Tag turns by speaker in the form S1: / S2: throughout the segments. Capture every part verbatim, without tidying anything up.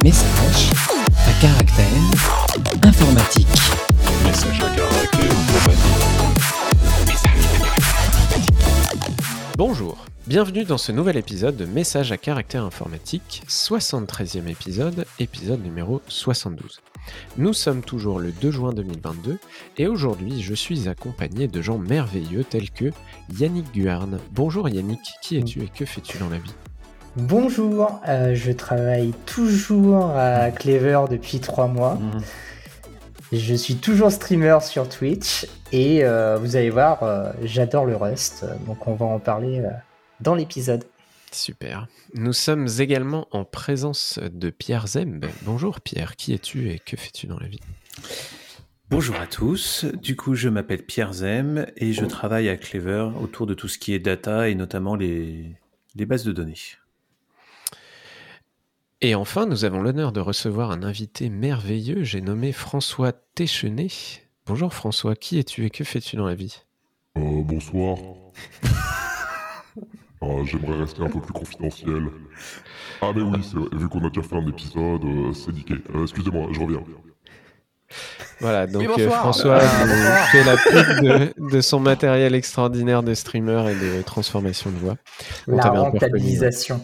S1: Message à caractère informatique.
S2: Message à caractère informatique.
S3: Bonjour, bienvenue dans ce nouvel épisode de Message à caractère informatique, soixante-treizième épisode, épisode numéro soixante-douze. Nous sommes toujours le deux juin deux mille vingt-deux et aujourd'hui je suis accompagné de gens merveilleux tels que Yannick Guarne. Bonjour Yannick, qui es-tu et que fais-tu dans la vie ?
S4: Bonjour, euh, je travaille toujours à Clever depuis trois mois. Mmh. Je suis toujours streamer sur Twitch et euh, vous allez voir, euh, j'adore le Rust, donc on va en parler euh, dans l'épisode.
S3: Super. Nous sommes également en présence de Pierre Zemb. Bonjour Pierre, qui es-tu et que fais-tu dans la vie ?
S5: Bonjour à tous, du coup je m'appelle Pierre Zemb et je travaille à Clever autour de tout ce qui est data et notamment les, les bases de données.
S3: Et enfin, nous avons l'honneur de recevoir un invité merveilleux, j'ai nommé François Téchenet. Bonjour François, qui es-tu et que fais-tu dans la vie ?
S2: Euh, bonsoir. euh, j'aimerais rester un peu plus confidentiel. Ah mais oui, c'est vrai, vu qu'on a déjà fait un épisode, euh, c'est niqué. Euh, excusez-moi, je reviens.
S3: Voilà, donc
S4: oui,
S3: euh, François euh, fait la pub de, de son matériel extraordinaire de streamer et de transformation de voix.
S4: On la rentabilisation.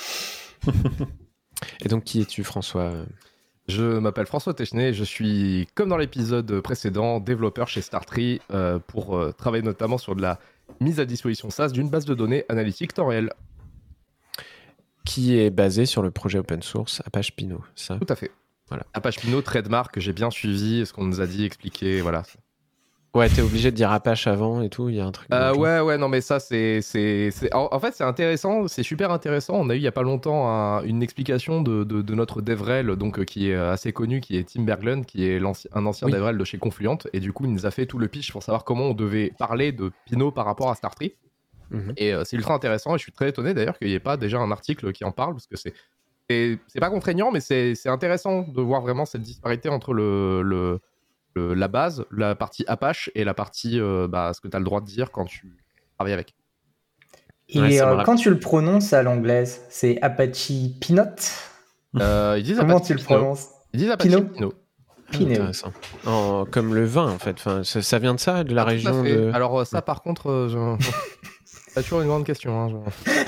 S3: Et donc, qui es-tu, François ?
S6: Je m'appelle François Téchenet et je suis, comme dans l'épisode précédent, développeur chez Startree euh, pour euh, travailler notamment sur de la mise à disposition SaaS d'une base de données analytique temps réel.
S3: Qui est basée sur le projet open source Apache Pinot, ça ?
S6: Tout à fait.
S3: Voilà.
S6: Apache Pinot, trademark, que j'ai bien suivi, ce qu'on nous a dit, expliqué, voilà.
S3: Ouais, t'es obligé de dire Apache avant et tout, il y a un truc.
S6: Euh, ouais, ouais, non, mais ça, c'est. c'est, c'est... En, en fait, c'est intéressant, c'est super intéressant. On a eu il n'y a pas longtemps un, une explication de, de, de notre DevRel, donc, qui est assez connu, qui est Tim Berglund, qui est un ancien oui. DevRel de chez Confluent. Et du coup, il nous a fait tout le pitch pour savoir comment on devait parler de Pinot par rapport à Startree. Mm-hmm. Et euh, c'est ultra intéressant. Et je suis très étonné d'ailleurs qu'il n'y ait pas déjà un article qui en parle, parce que c'est. C'est, c'est pas contraignant, mais c'est, c'est intéressant de voir vraiment cette disparité entre le. le la base, la partie Apache et la partie euh, bah, ce que tu as le droit de dire quand tu travailles avec.
S4: Et ouais, euh, quand tu le prononces à l'anglaise, c'est Apache Pinot
S6: euh, ils disent
S4: Comment
S6: Apache
S4: tu le
S6: Pinot.
S4: prononces
S6: Ils disent Apache Pinot. Pinot.
S3: Pinot. Intéressant. Oh, comme le vin en fait, enfin, ça, ça vient de ça, de la
S6: ah,
S3: région de...
S6: Alors ça par contre, euh, je... c'est toujours une grande question. Hein,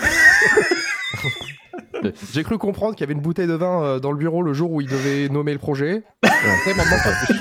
S6: je... J'ai cru comprendre qu'il y avait une bouteille de vin dans le bureau le jour où ils devaient nommer le projet. Après, maintenant, pas plus.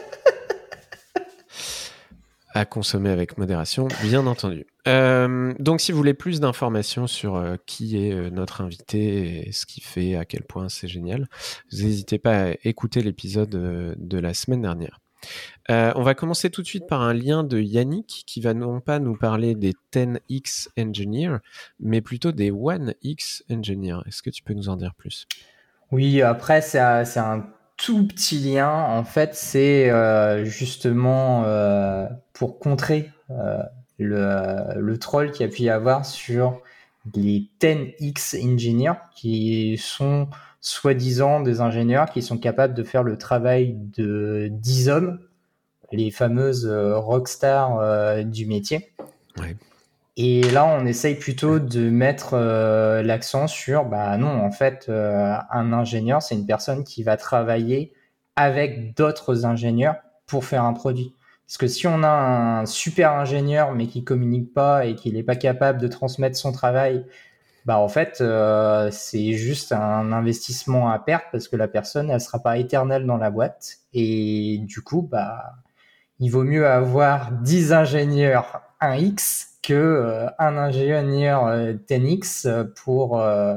S3: À consommer avec modération, bien entendu. Euh, donc, si vous voulez plus d'informations sur euh, qui est euh, notre invité et ce qu'il fait, à quel point c'est génial, n'hésitez pas à écouter l'épisode euh, de la semaine dernière. Euh, on va commencer tout de suite par un lien de Yannick qui va non pas nous parler des dix X Engineers, mais plutôt des one X Engineers. Est-ce que tu peux nous en dire plus ?
S4: Oui, après, c'est un, c'est un tout petit lien. En fait, c'est euh, justement euh, pour contrer euh, le, le troll qu'il y a pu y avoir sur les dix X Engineers, qui sont soi-disant des ingénieurs qui sont capables de faire le travail de dix hommes, les fameuses euh, rockstars euh, du métier.
S3: Ouais.
S4: Et là, on essaye plutôt de mettre euh, l'accent sur, bah non, en fait, euh, un ingénieur, c'est une personne qui va travailler avec d'autres ingénieurs pour faire un produit. Parce que si on a un super ingénieur, mais qui communique pas et qui n'est pas capable de transmettre son travail, bah en fait, euh, c'est juste un investissement à perte parce que la personne, elle sera pas éternelle dans la boîte. Et du coup, bah, il vaut mieux avoir dix ingénieurs un X que euh, un ingénieur euh, dix X pour euh,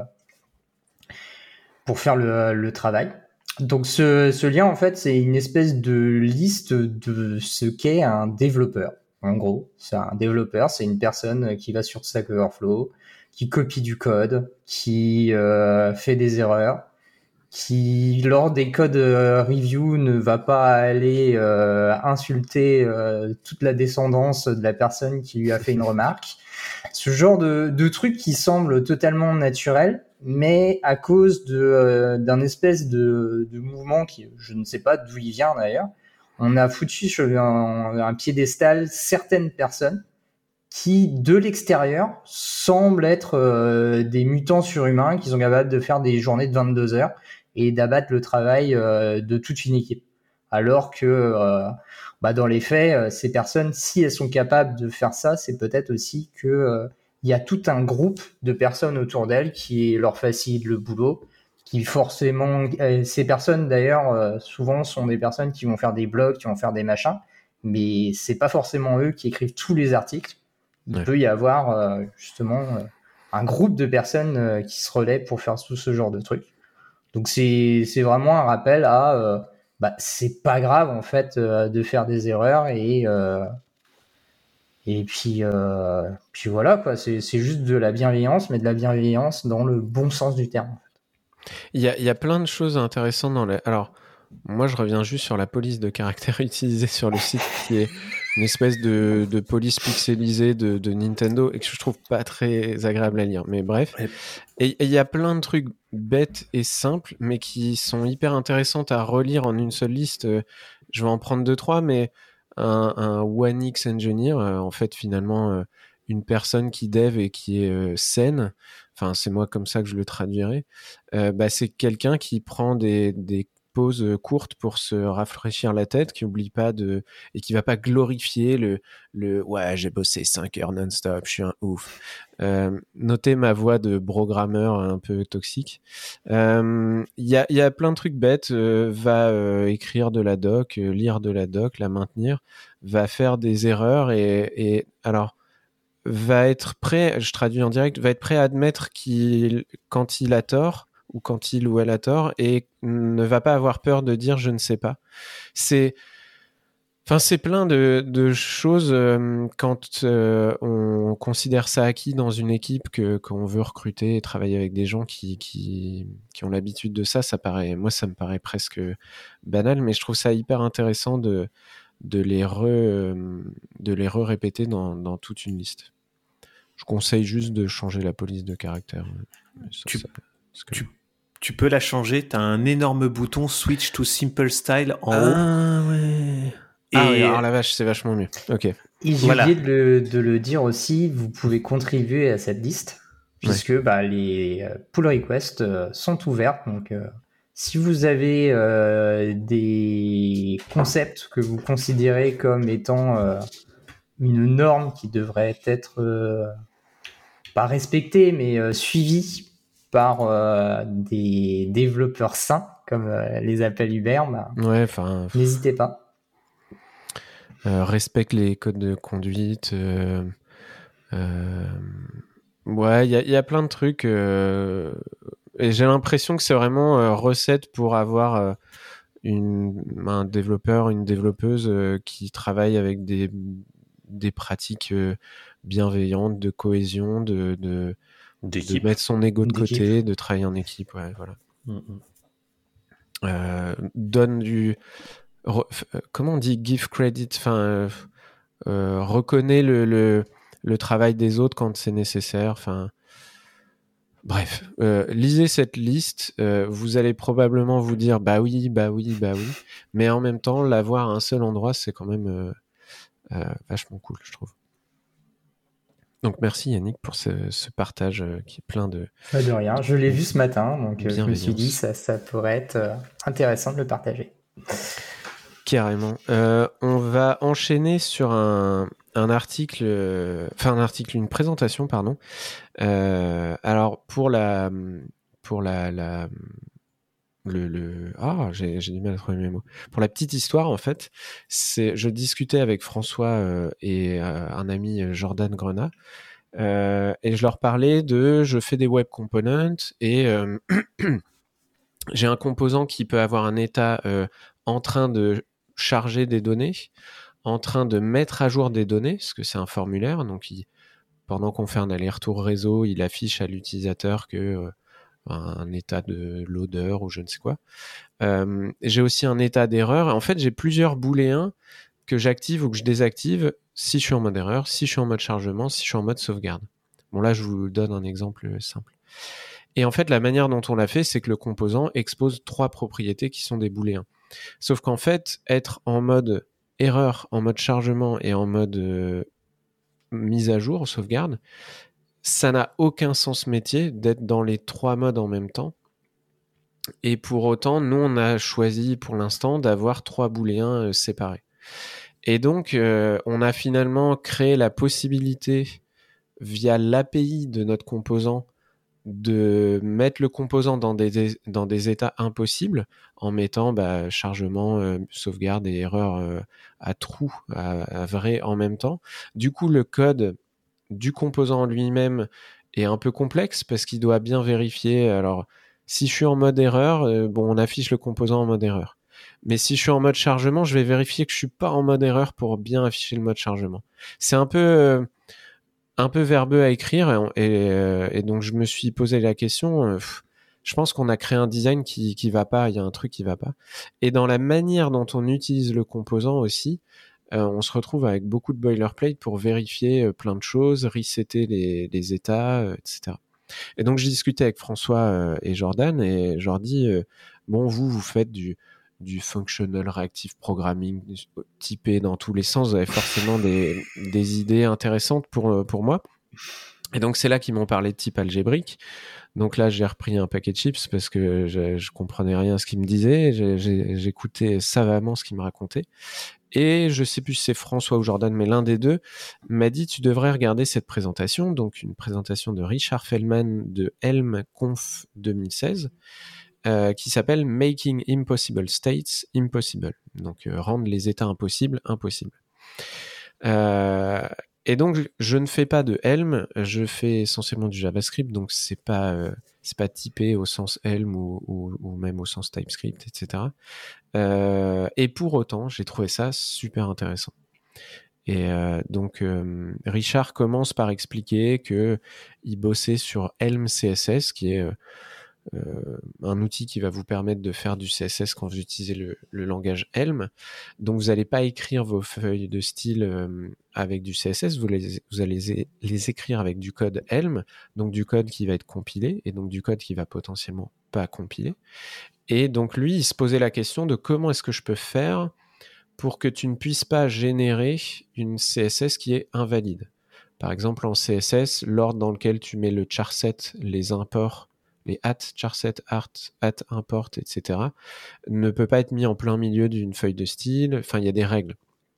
S4: pour faire le, le travail. Donc ce, ce lien en fait c'est une espèce de liste de ce qu'est un développeur. En gros, c'est un développeur, c'est une personne qui va sur Stack Overflow, qui copie du code, qui euh, fait des erreurs, qui lors des codes euh, review ne va pas aller euh, insulter euh, toute la descendance de la personne qui lui a fait une remarque. Ce genre de, de truc qui semble totalement naturel, mais à cause de, euh, d'un espèce de, de mouvement qui, je ne sais pas d'où il vient d'ailleurs, on a foutu sur un, un piédestal certaines personnes qui, de l'extérieur, semblent être euh, des mutants surhumains qui sont capables de faire des journées de vingt-deux heures et d'abattre le travail euh, de toute une équipe. Alors que euh, bah, dans les faits, euh, ces personnes, si elles sont capables de faire ça, c'est peut-être aussi que euh, il y a tout un groupe de personnes autour d'elles qui leur facilitent le boulot, qui forcément, euh, ces personnes d'ailleurs, euh, souvent sont des personnes qui vont faire des blogs, qui vont faire des machins, mais c'est pas forcément eux qui écrivent tous les articles. Il
S3: Ouais.
S4: peut y avoir euh, justement euh, un groupe de personnes euh, qui se relaient pour faire tout ce genre de trucs. Donc c'est c'est vraiment un rappel à euh, bah c'est pas grave en fait euh, de faire des erreurs et euh, et puis euh, puis voilà quoi, c'est c'est juste de la bienveillance, mais de la bienveillance dans le bon sens du terme.
S3: Il y a, il y a plein de choses intéressantes dans les... Alors, moi, je reviens juste sur la police de caractère utilisée sur le site, qui est une espèce de, de police pixelisée de, de Nintendo et que je trouve pas très agréable à lire. Mais bref.
S5: Ouais.
S3: Et il y a plein de trucs bêtes et simples, mais qui sont hyper intéressantes à relire en une seule liste. Euh, Je vais en prendre deux, trois, mais un, un One X Engineer, euh, en fait, finalement, euh, une personne qui dev et qui est euh, saine, enfin, c'est moi comme ça que je le traduirais, euh, bah, c'est quelqu'un qui prend des, des pauses courtes pour se rafraîchir la tête, qui oublie pas de, et qui va pas glorifier le, le, ouais, j'ai bossé cinq heures non-stop, je suis un ouf. Euh, notez ma voix de programmeur un peu toxique. Il euh, y, a, y a plein de trucs bêtes. Euh, va euh, écrire de la doc, euh, lire de la doc, la maintenir, va faire des erreurs et, et alors va être prêt, je traduis en direct, va être prêt à admettre qu'il, quand il a tort ou quand il ou elle a tort et ne va pas avoir peur de dire je ne sais pas. C'est Enfin, c'est plein de, de choses euh, quand euh, on considère ça acquis dans une équipe que qu'on veut recruter et travailler avec des gens qui qui, qui ont l'habitude de ça. Ça paraît, moi, ça me paraît presque banal, mais je trouve ça hyper intéressant de de les re, euh, de les re-répéter dans dans toute une liste. Je conseille juste de changer la police de caractère. Ça,
S5: Tu,
S3: ça, que...
S5: tu, tu peux la changer. Tu as un énorme bouton Switch to Simple Style en
S3: ah,
S5: haut.
S3: Ah ouais.
S5: Et
S3: ah oui, alors la vache, c'est vachement mieux. Ok.
S4: Et j'ai
S5: Voilà.
S4: oublié de le, de le dire aussi, vous pouvez contribuer à cette liste, puisque ouais. bah, les pull requests euh, sont ouverts. Donc, euh, si vous avez euh, des concepts que vous considérez comme étant euh, une norme qui devrait être euh, pas respectée, mais euh, suivie par euh, des développeurs sains, comme euh, les appelle Hubert, bah,
S3: ouais,
S4: n'hésitez pas.
S3: Euh, respecte les codes de conduite. Euh, euh, ouais, il y, y a plein de trucs. Euh, et j'ai l'impression que c'est vraiment euh, recette pour avoir euh, une, un développeur, une développeuse euh, qui travaille avec des, des pratiques euh, bienveillantes, de cohésion, de, de, de mettre son ego de
S4: D'équipe.
S3: côté, de travailler en équipe. Ouais, voilà.
S5: Mm-hmm.
S3: Euh, donne du... Re, comment on dit give credit, enfin euh, euh, reconnaît le, le, le travail des autres quand c'est nécessaire, enfin bref, euh, lisez cette liste, euh, vous allez probablement vous dire bah oui, bah oui, bah oui, mais en même temps l'avoir à un seul endroit c'est quand même euh, euh, vachement cool je trouve. Donc merci Yannick pour ce, ce partage euh, qui est plein de...
S4: Pas de rien, je l'ai vu ce matin, donc euh, je me suis dit ça, ça pourrait être euh, intéressant de le partager.
S3: Carrément. Euh, on va enchaîner sur un, un article, euh, enfin un article, une présentation, pardon. Euh, alors pour la, pour la, la le, le, ah, j'ai, j'ai du mal à trouver mes mots. Pour la petite histoire, en fait, c'est, je discutais avec François euh, et euh, un ami Jordan Grenat, euh, et je leur parlais de, je fais des web components et euh, j'ai un composant qui peut avoir un état euh, en train de charger des données, en train de mettre à jour des données, parce que c'est un formulaire, donc il, pendant qu'on fait un aller-retour réseau, il affiche à l'utilisateur que euh, un état de loader ou je ne sais quoi. Euh, j'ai aussi un état d'erreur. En fait, j'ai plusieurs booléens que j'active ou que je désactive si je suis en mode erreur, si je suis en mode chargement, si je suis en mode sauvegarde. Bon, là, je vous donne un exemple simple. Et en fait, la manière dont on l'a fait, c'est que le composant expose trois propriétés qui sont des booléens. Sauf qu'en fait, être en mode erreur, en mode chargement et en mode euh, mise à jour, sauvegarde, ça n'a aucun sens métier d'être dans les trois modes en même temps. Et pour autant, nous, on a choisi pour l'instant d'avoir trois booléens euh, séparés. Et donc, euh, on a finalement créé la possibilité, via l'A P I de notre composant, de mettre le composant dans des, dans des états impossibles en mettant bah, chargement, euh, sauvegarde et erreur euh, à true, à, à vrai en même temps. Du coup, le code du composant en lui-même est un peu complexe parce qu'il doit bien vérifier. Alors, si je suis en mode erreur, euh, bon, on affiche le composant en mode erreur. Mais si je suis en mode chargement, je vais vérifier que je suis pas en mode erreur pour bien afficher le mode chargement. C'est un peu... Euh, un peu verbeux à écrire et, et, euh, et donc je me suis posé la question, euh, pff, je pense qu'on a créé un design qui qui va pas, il y a un truc qui va pas. Et dans la manière dont on utilise le composant aussi, euh, on se retrouve avec beaucoup de boilerplate pour vérifier euh, plein de choses, resetter les, les états, euh, et cetera. Et donc j'ai discuté avec François euh, et Jordan et je leur dis, euh, bon vous, vous faites du du functional reactive programming typé dans tous les sens, vous avez forcément des, des idées intéressantes pour, pour moi. Et donc, c'est là qu'ils m'ont parlé de type algébrique. Donc là, j'ai repris un paquet de chips parce que je, je comprenais rien à ce qu'ils me disaient. J'ai, j'ai, j'écoutais savamment ce qu'ils me racontaient. Et je sais plus si c'est François ou Jordan, mais l'un des deux m'a dit, tu devrais regarder cette présentation. Donc, une présentation de Richard Feldman de Helm Conf deux mille seize. Euh, qui s'appelle Making Impossible States Impossible. Donc, euh, rendre les états impossibles impossibles. Euh, et donc, je ne fais pas de Helm, je fais essentiellement du JavaScript, donc c'est pas, euh, c'est pas typé au sens Helm ou, ou, ou même au sens TypeScript, et cetera. Euh, et pour autant, j'ai trouvé ça super intéressant. Et euh, donc, euh, Richard commence par expliquer que il bossait sur Helm C S S, qui est euh, Euh, un outil qui va vous permettre de faire du C S S quand vous utilisez le, le langage Helm. Donc vous n'allez pas écrire vos feuilles de style euh, avec du C S S, vous, les, vous allez les écrire avec du code Helm, donc du code qui va être compilé et donc du code qui va potentiellement pas compiler. Et donc lui, il se posait la question de comment est-ce que je peux faire pour que tu ne puisses pas générer une C S S qui est invalide. Par exemple, en C S S, l'ordre dans lequel tu mets le charset, les imports, les at, charset, art, at, import, et cetera, ne peut pas être mis en plein milieu d'une feuille de style. Enfin, il y a des règles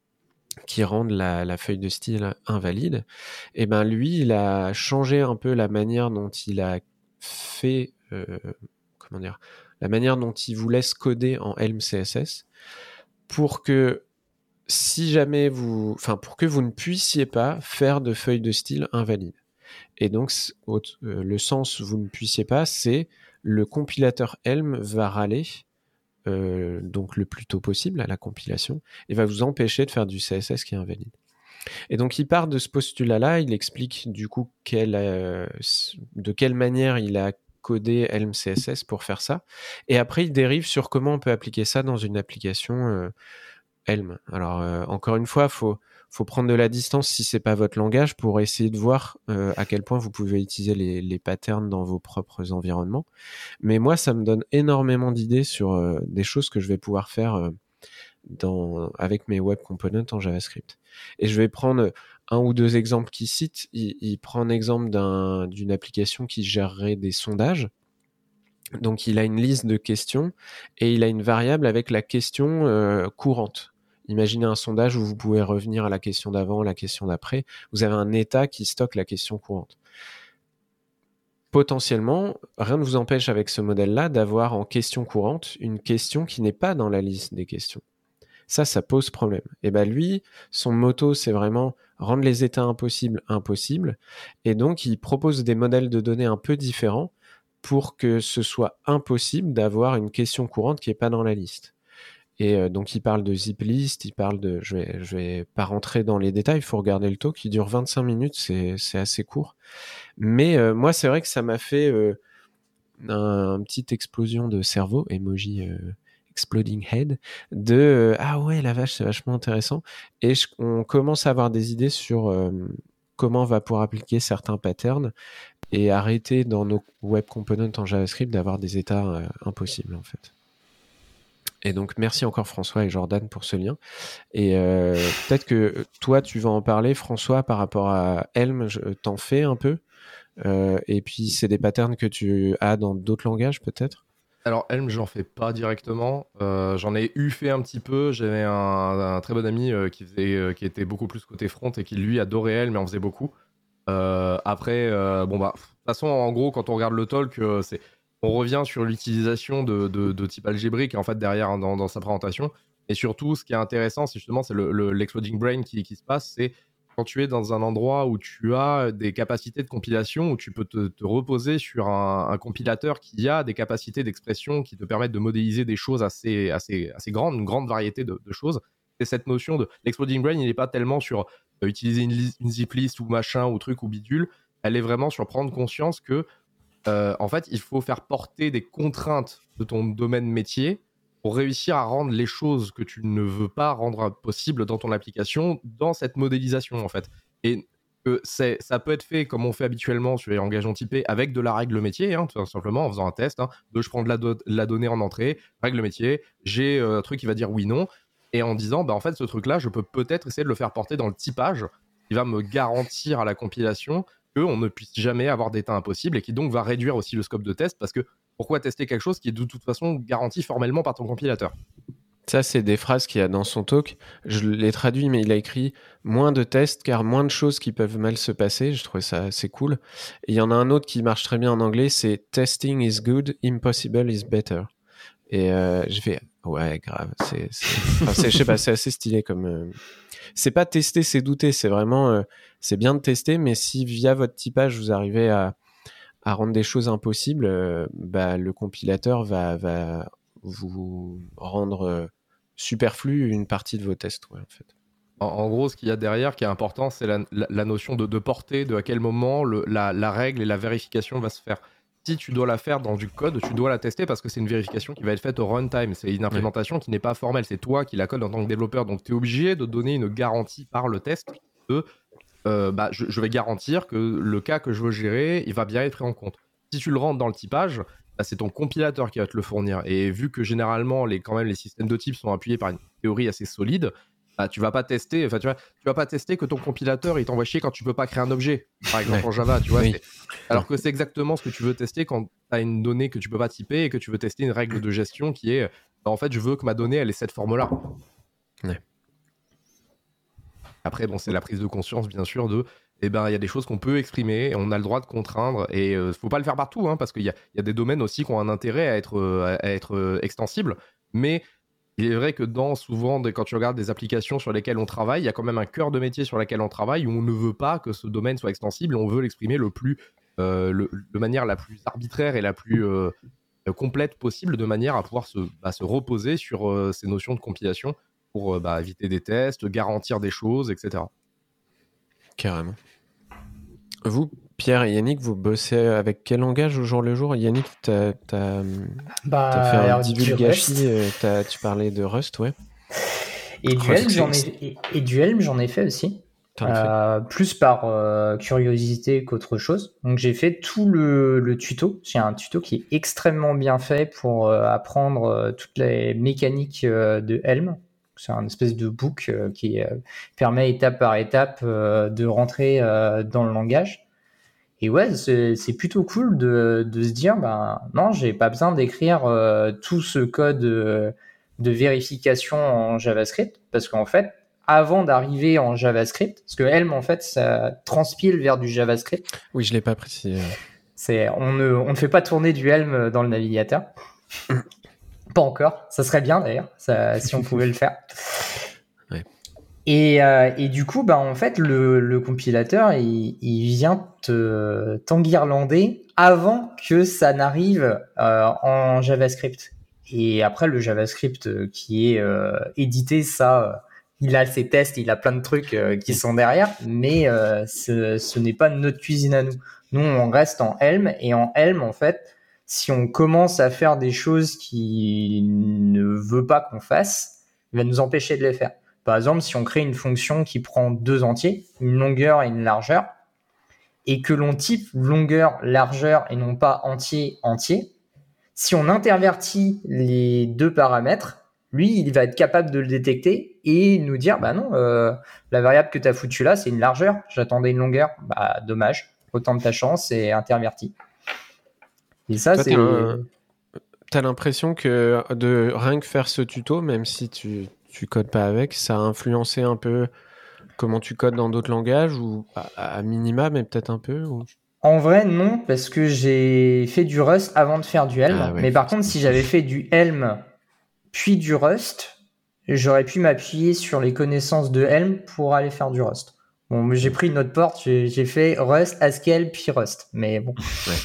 S3: qui rendent la, la feuille de style invalide. Et ben lui, il a changé un peu la manière dont il a fait, euh, comment dire, la manière dont il vous laisse coder en Helm C S S pour que si jamais vous, enfin, pour que vous ne puissiez pas faire de feuille de style invalide. Et donc, le sens vous ne puissiez pas, c'est le compilateur Helm va râler, euh, donc le plus tôt possible à la compilation, et va vous empêcher de faire du C S S qui est invalide. Et donc, il part de ce postulat-là, il explique du coup quelle, euh, de quelle manière il a codé Helm C S S pour faire ça, et après, il dérive sur comment on peut appliquer ça dans une application euh, Helm. Alors, euh, encore une fois, il faut... faut prendre de la distance si c'est pas votre langage pour essayer de voir euh, à quel point vous pouvez utiliser les, les patterns dans vos propres environnements. Mais moi, ça me donne énormément d'idées sur euh, des choses que je vais pouvoir faire euh, dans, avec mes web components en JavaScript. Et je vais prendre un ou deux exemples qu'il cite. Il, il prend un exemple d'un, d'une application qui gérerait des sondages. Donc, il a une liste de questions et il a une variable avec la question euh, courante. Imaginez un sondage où vous pouvez revenir à la question d'avant, la question d'après. Vous avez un état qui stocke la question courante. Potentiellement, rien ne vous empêche avec ce modèle-là d'avoir en question courante une question qui n'est pas dans la liste des questions. Ça, ça pose problème. Et ben lui, son motto, c'est vraiment rendre les états impossibles impossibles. Et donc, il propose des modèles de données un peu différents pour que ce soit impossible d'avoir une question courante qui n'est pas dans la liste. Et euh, donc, il parle de zip list, il parle de... Je vais, je vais pas rentrer dans les détails, il faut regarder le talk, qui dure vingt-cinq minutes, c'est, c'est assez court. Mais euh, moi, c'est vrai que ça m'a fait euh, un, une petite explosion de cerveau, emoji euh, exploding head, de euh, ah ouais, la vache, c'est vachement intéressant. Et je, on commence à avoir des idées sur euh, comment on va pouvoir appliquer certains patterns et arrêter dans nos web components en JavaScript d'avoir des états euh, impossibles, en fait. Et donc, merci encore François et Jordan pour ce lien. Et euh, peut-être que toi, tu vas en parler, François, par rapport à Helm, je, t'en fais un peu. Euh, et puis, c'est des patterns que tu as dans d'autres langages, peut-être ?
S6: Alors Helm, j'en fais pas directement. Euh, j'en ai eu fait un petit peu. J'avais un, un très bon ami euh, qui faisait, euh, qui était beaucoup plus côté front et qui lui adorait Helm, mais en faisait beaucoup. Euh, après, euh, bon bah, de toute façon, en gros, quand on regarde le talk, euh, c'est, on revient sur l'utilisation de, de, de type algébrique en fait derrière hein, dans, dans sa présentation. Et surtout, ce qui est intéressant, c'est justement c'est le, le, l'exploding brain qui, qui se passe, c'est quand tu es dans un endroit où tu as des capacités de compilation, où tu peux te, te reposer sur un, un compilateur qui a des capacités d'expression qui te permettent de modéliser des choses assez, assez, assez grandes, une grande variété de, de choses. Et cette notion de l'exploding brain, il n'est pas tellement sur euh, utiliser une, li- une zip list ou machin ou truc ou bidule, elle est vraiment sur prendre conscience que euh, en fait, il faut faire porter des contraintes de ton domaine métier pour réussir à rendre les choses que tu ne veux pas rendre possibles dans ton application, dans cette modélisation, en fait. Et que c'est, ça peut être fait comme on fait habituellement sur les langages non typés, avec de la règle métier, hein, tout simplement, en faisant un test. Hein, de je prends de la, do- la donnée en entrée, règle métier, j'ai euh, un truc qui va dire oui, non, et en disant, bah, en fait, ce truc-là, je peux peut-être essayer de le faire porter dans le typage, qui va me garantir à la compilation qu'on ne puisse jamais avoir d'état impossible, et qui donc va réduire aussi le scope de test, parce que pourquoi tester quelque chose qui est de toute façon garanti formellement par ton compilateur?
S3: Ça, c'est des phrases qu'il y a dans son talk. Je l'ai traduit, mais il a écrit moins de tests car moins de choses qui peuvent mal se passer. Je trouvais ça assez cool. Et il y en a un autre qui marche très bien en anglais, c'est testing is good, impossible is better. Et euh, je fais ouais, grave. C'est, c'est... Enfin, c'est, je sais pas, c'est assez stylé comme. Euh... C'est pas tester, c'est douter. C'est vraiment, euh, c'est bien de tester, mais si via votre typage vous arrivez à à rendre des choses impossibles, euh, bah, le compilateur va, va vous rendre euh, superflu une partie de vos tests. Ouais, en fait.
S6: En, en gros, ce qu'il y a derrière qui est important, c'est la, la, la notion de, de portée, de à quel moment le, la, la règle et la vérification va se faire. Si tu dois la faire dans du code, tu dois la tester parce que c'est une vérification qui va être faite au runtime. C'est une implémentation ouais. qui n'est pas formelle. C'est toi qui la code en tant que développeur. Donc, tu es obligé de donner une garantie par le test de Euh, bah, je, je vais garantir que le cas que je veux gérer, il va bien être pris en compte. Si tu le rentres dans le typage, bah, c'est ton compilateur qui va te le fournir. Et vu que généralement, les, quand même, les systèmes de type sont appuyés par une théorie assez solide, bah, tu vas pas tester. Enfin, tu vas, tu vas pas tester que ton compilateur il t'envoie chier quand tu peux pas créer un objet, par exemple ouais. en Java. Tu vois. Oui. Alors que c'est exactement ce que tu veux tester quand tu as une donnée que tu peux pas typer et que tu veux tester une règle de gestion qui est, bah, en fait, je veux que ma donnée elle ait cette forme-là.
S3: Ouais.
S6: Après, bon, c'est la prise de conscience, bien sûr, de, eh ben, il y a des choses qu'on peut exprimer, et on a le droit de contraindre, et il euh, faut pas le faire partout, hein, parce qu'il y a, y a des domaines aussi qui ont un intérêt à être, euh, à être euh, extensibles, mais il est vrai que dans, souvent, de, quand tu regardes des applications sur lesquelles on travaille, il y a quand même un cœur de métier sur lequel on travaille, où on ne veut pas que ce domaine soit extensible, on veut l'exprimer le plus, euh, le, de manière la plus arbitraire et la plus euh, complète possible, de manière à pouvoir se, bah, se reposer sur euh, ces notions de compilation, pour bah, éviter des tests, garantir des choses, et cetera.
S3: Carrément. Vous, Pierre et Yannick, vous bossez avec quel langage au jour le jour? Yannick, t'as, t'as,
S4: bah,
S3: t'as fait un divulgachi, euh, tu parlais de Rust, ouais.
S4: Et du Helm, j'en ai, et, et du Helm, j'en ai fait aussi. Euh, fait. Plus par euh, curiosité qu'autre chose. Donc j'ai fait tout le, le tuto. J'ai un tuto qui est extrêmement bien fait pour euh, apprendre euh, toutes les mécaniques euh, de Helm. C'est un espèce de book euh, qui euh, permet étape par étape euh, de rentrer euh, dans le langage. Et ouais, c'est, c'est plutôt cool de, de se dire, ben non, j'ai pas besoin d'écrire euh, tout ce code euh, de vérification en JavaScript, parce qu'en fait, avant d'arriver en JavaScript, parce que Helm, en fait, ça transpile vers du JavaScript.
S3: Oui, je l'ai pas précisé.
S4: C'est, on ne, on ne fait pas tourner du Helm dans le navigateur. Pas encore, ça serait bien d'ailleurs, ça, si on pouvait le faire.
S3: Ouais.
S4: Et, euh, et du coup, bah, en fait, le, le compilateur, il, il vient te, t'enguirlander avant que ça n'arrive euh, en JavaScript. Et après, le JavaScript qui est euh, édité, ça, euh, il a ses tests, il a plein de trucs euh, qui sont derrière, mais euh, ce, ce n'est pas notre cuisine à nous. Nous, on reste en Helm, et en Helm, en fait, si on commence à faire des choses qu'il ne veut pas qu'on fasse, il va nous empêcher de les faire. Par exemple, si on crée une fonction qui prend deux entiers, une longueur et une largeur, et que l'on type longueur, largeur et non pas entier, entier, si on intervertit les deux paramètres, lui, il va être capable de le détecter et nous dire, bah non, euh, la variable que tu as foutue là, c'est une largeur, j'attendais une longueur, bah dommage, autant de ta chance, c'est interverti. Et ça,
S3: Toi,
S4: c'est...
S3: T'es un, t'as l'impression que de rien que faire ce tuto, même si tu, tu codes pas avec, ça a influencé un peu comment tu codes dans d'autres langages ou à, à minima, mais peut-être un peu ou...
S4: En vrai, non, parce que j'ai fait du Rust avant de faire du Helm.
S3: Ah ouais,
S4: mais par contre, si j'avais fait du Helm puis du Rust, j'aurais pu m'appuyer sur les connaissances de Helm pour aller faire du Rust. Bon, j'ai pris une autre porte, j'ai, j'ai fait Rust, Haskell, puis Rust. Mais bon.
S3: Ouais.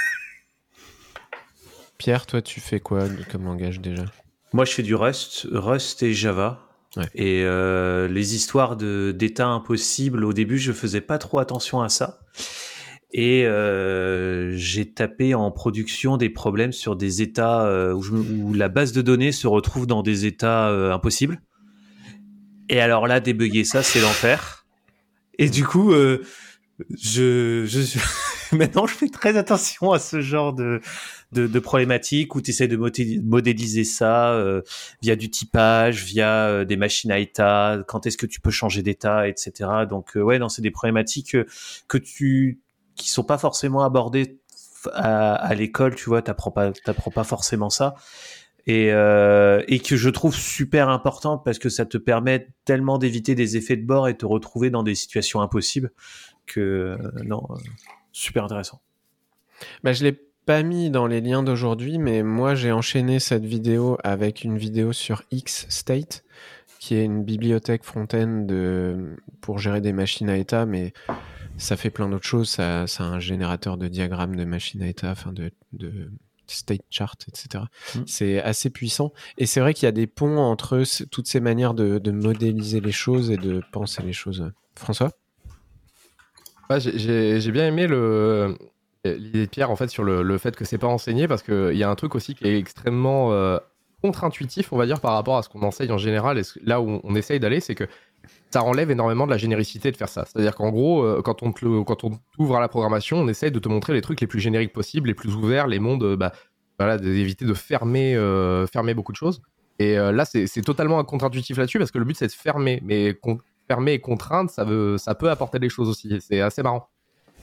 S3: Pierre, toi, tu fais quoi comme langage déjà ?
S5: Moi, je fais du Rust, Rust et Java.
S3: Ouais.
S5: Et euh, les histoires de, d'états impossibles, au début, je faisais pas trop attention à ça. Et euh, j'ai tapé en production des problèmes sur des états euh, où, je, où la base de données se retrouve dans des états euh, impossibles. Et alors là, débugger ça, c'est l'enfer. Et du coup, euh, je, je, je maintenant, je fais très attention à ce genre de, de, de problématiques où tu essaies de modéliser ça euh, via du typage, via euh, des machines à état, quand est-ce que tu peux changer d'état, et cetera. Donc, euh, ouais, non, c'est des problématiques que, que tu... qui sont pas forcément abordés à, à l'école, tu vois, t'apprends pas, t'apprends pas forcément ça, et euh, et que je trouve super importante parce que ça te permet tellement d'éviter des effets de bord et te retrouver dans des situations impossibles que euh, non, euh, super intéressant.
S3: Bah, je l'ai pas mis dans les liens d'aujourd'hui, mais moi j'ai enchaîné cette vidéo avec une vidéo sur X-State, qui est une bibliothèque front-end de, pour gérer des machines à état, mais ça fait plein d'autres choses. Ça, ça a un générateur de diagrammes de machines à état, enfin de, de state chart, et cetera. Mmh. C'est assez puissant. Et c'est vrai qu'il y a des ponts entre c- toutes ces manières de, de modéliser les choses et de penser les choses. François ?
S6: Ouais, j'ai, j'ai, j'ai bien aimé le, l'idée de Pierre en fait, sur le, le fait que c'est pas enseigné, parce qu'il y a un truc aussi qui est extrêmement euh, contre-intuitif, on va dire, par rapport à ce qu'on enseigne en général. Et là où on essaye d'aller, c'est que ça enlève énormément de la généricité de faire ça. C'est-à-dire qu'en gros, euh, quand on te, quand on t'ouvre à la programmation, on essaye de te montrer les trucs les plus génériques possibles, les plus ouverts, les mondes, euh, bah, voilà, d'éviter de fermer, euh, fermer beaucoup de choses. Et euh, là, c'est, c'est totalement contre-intuitif là-dessus, parce que le but, c'est de fermer. Mais con- fermer et contraindre, ça, veut, ça peut apporter des choses aussi. Et c'est assez marrant.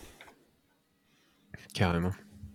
S3: Carrément.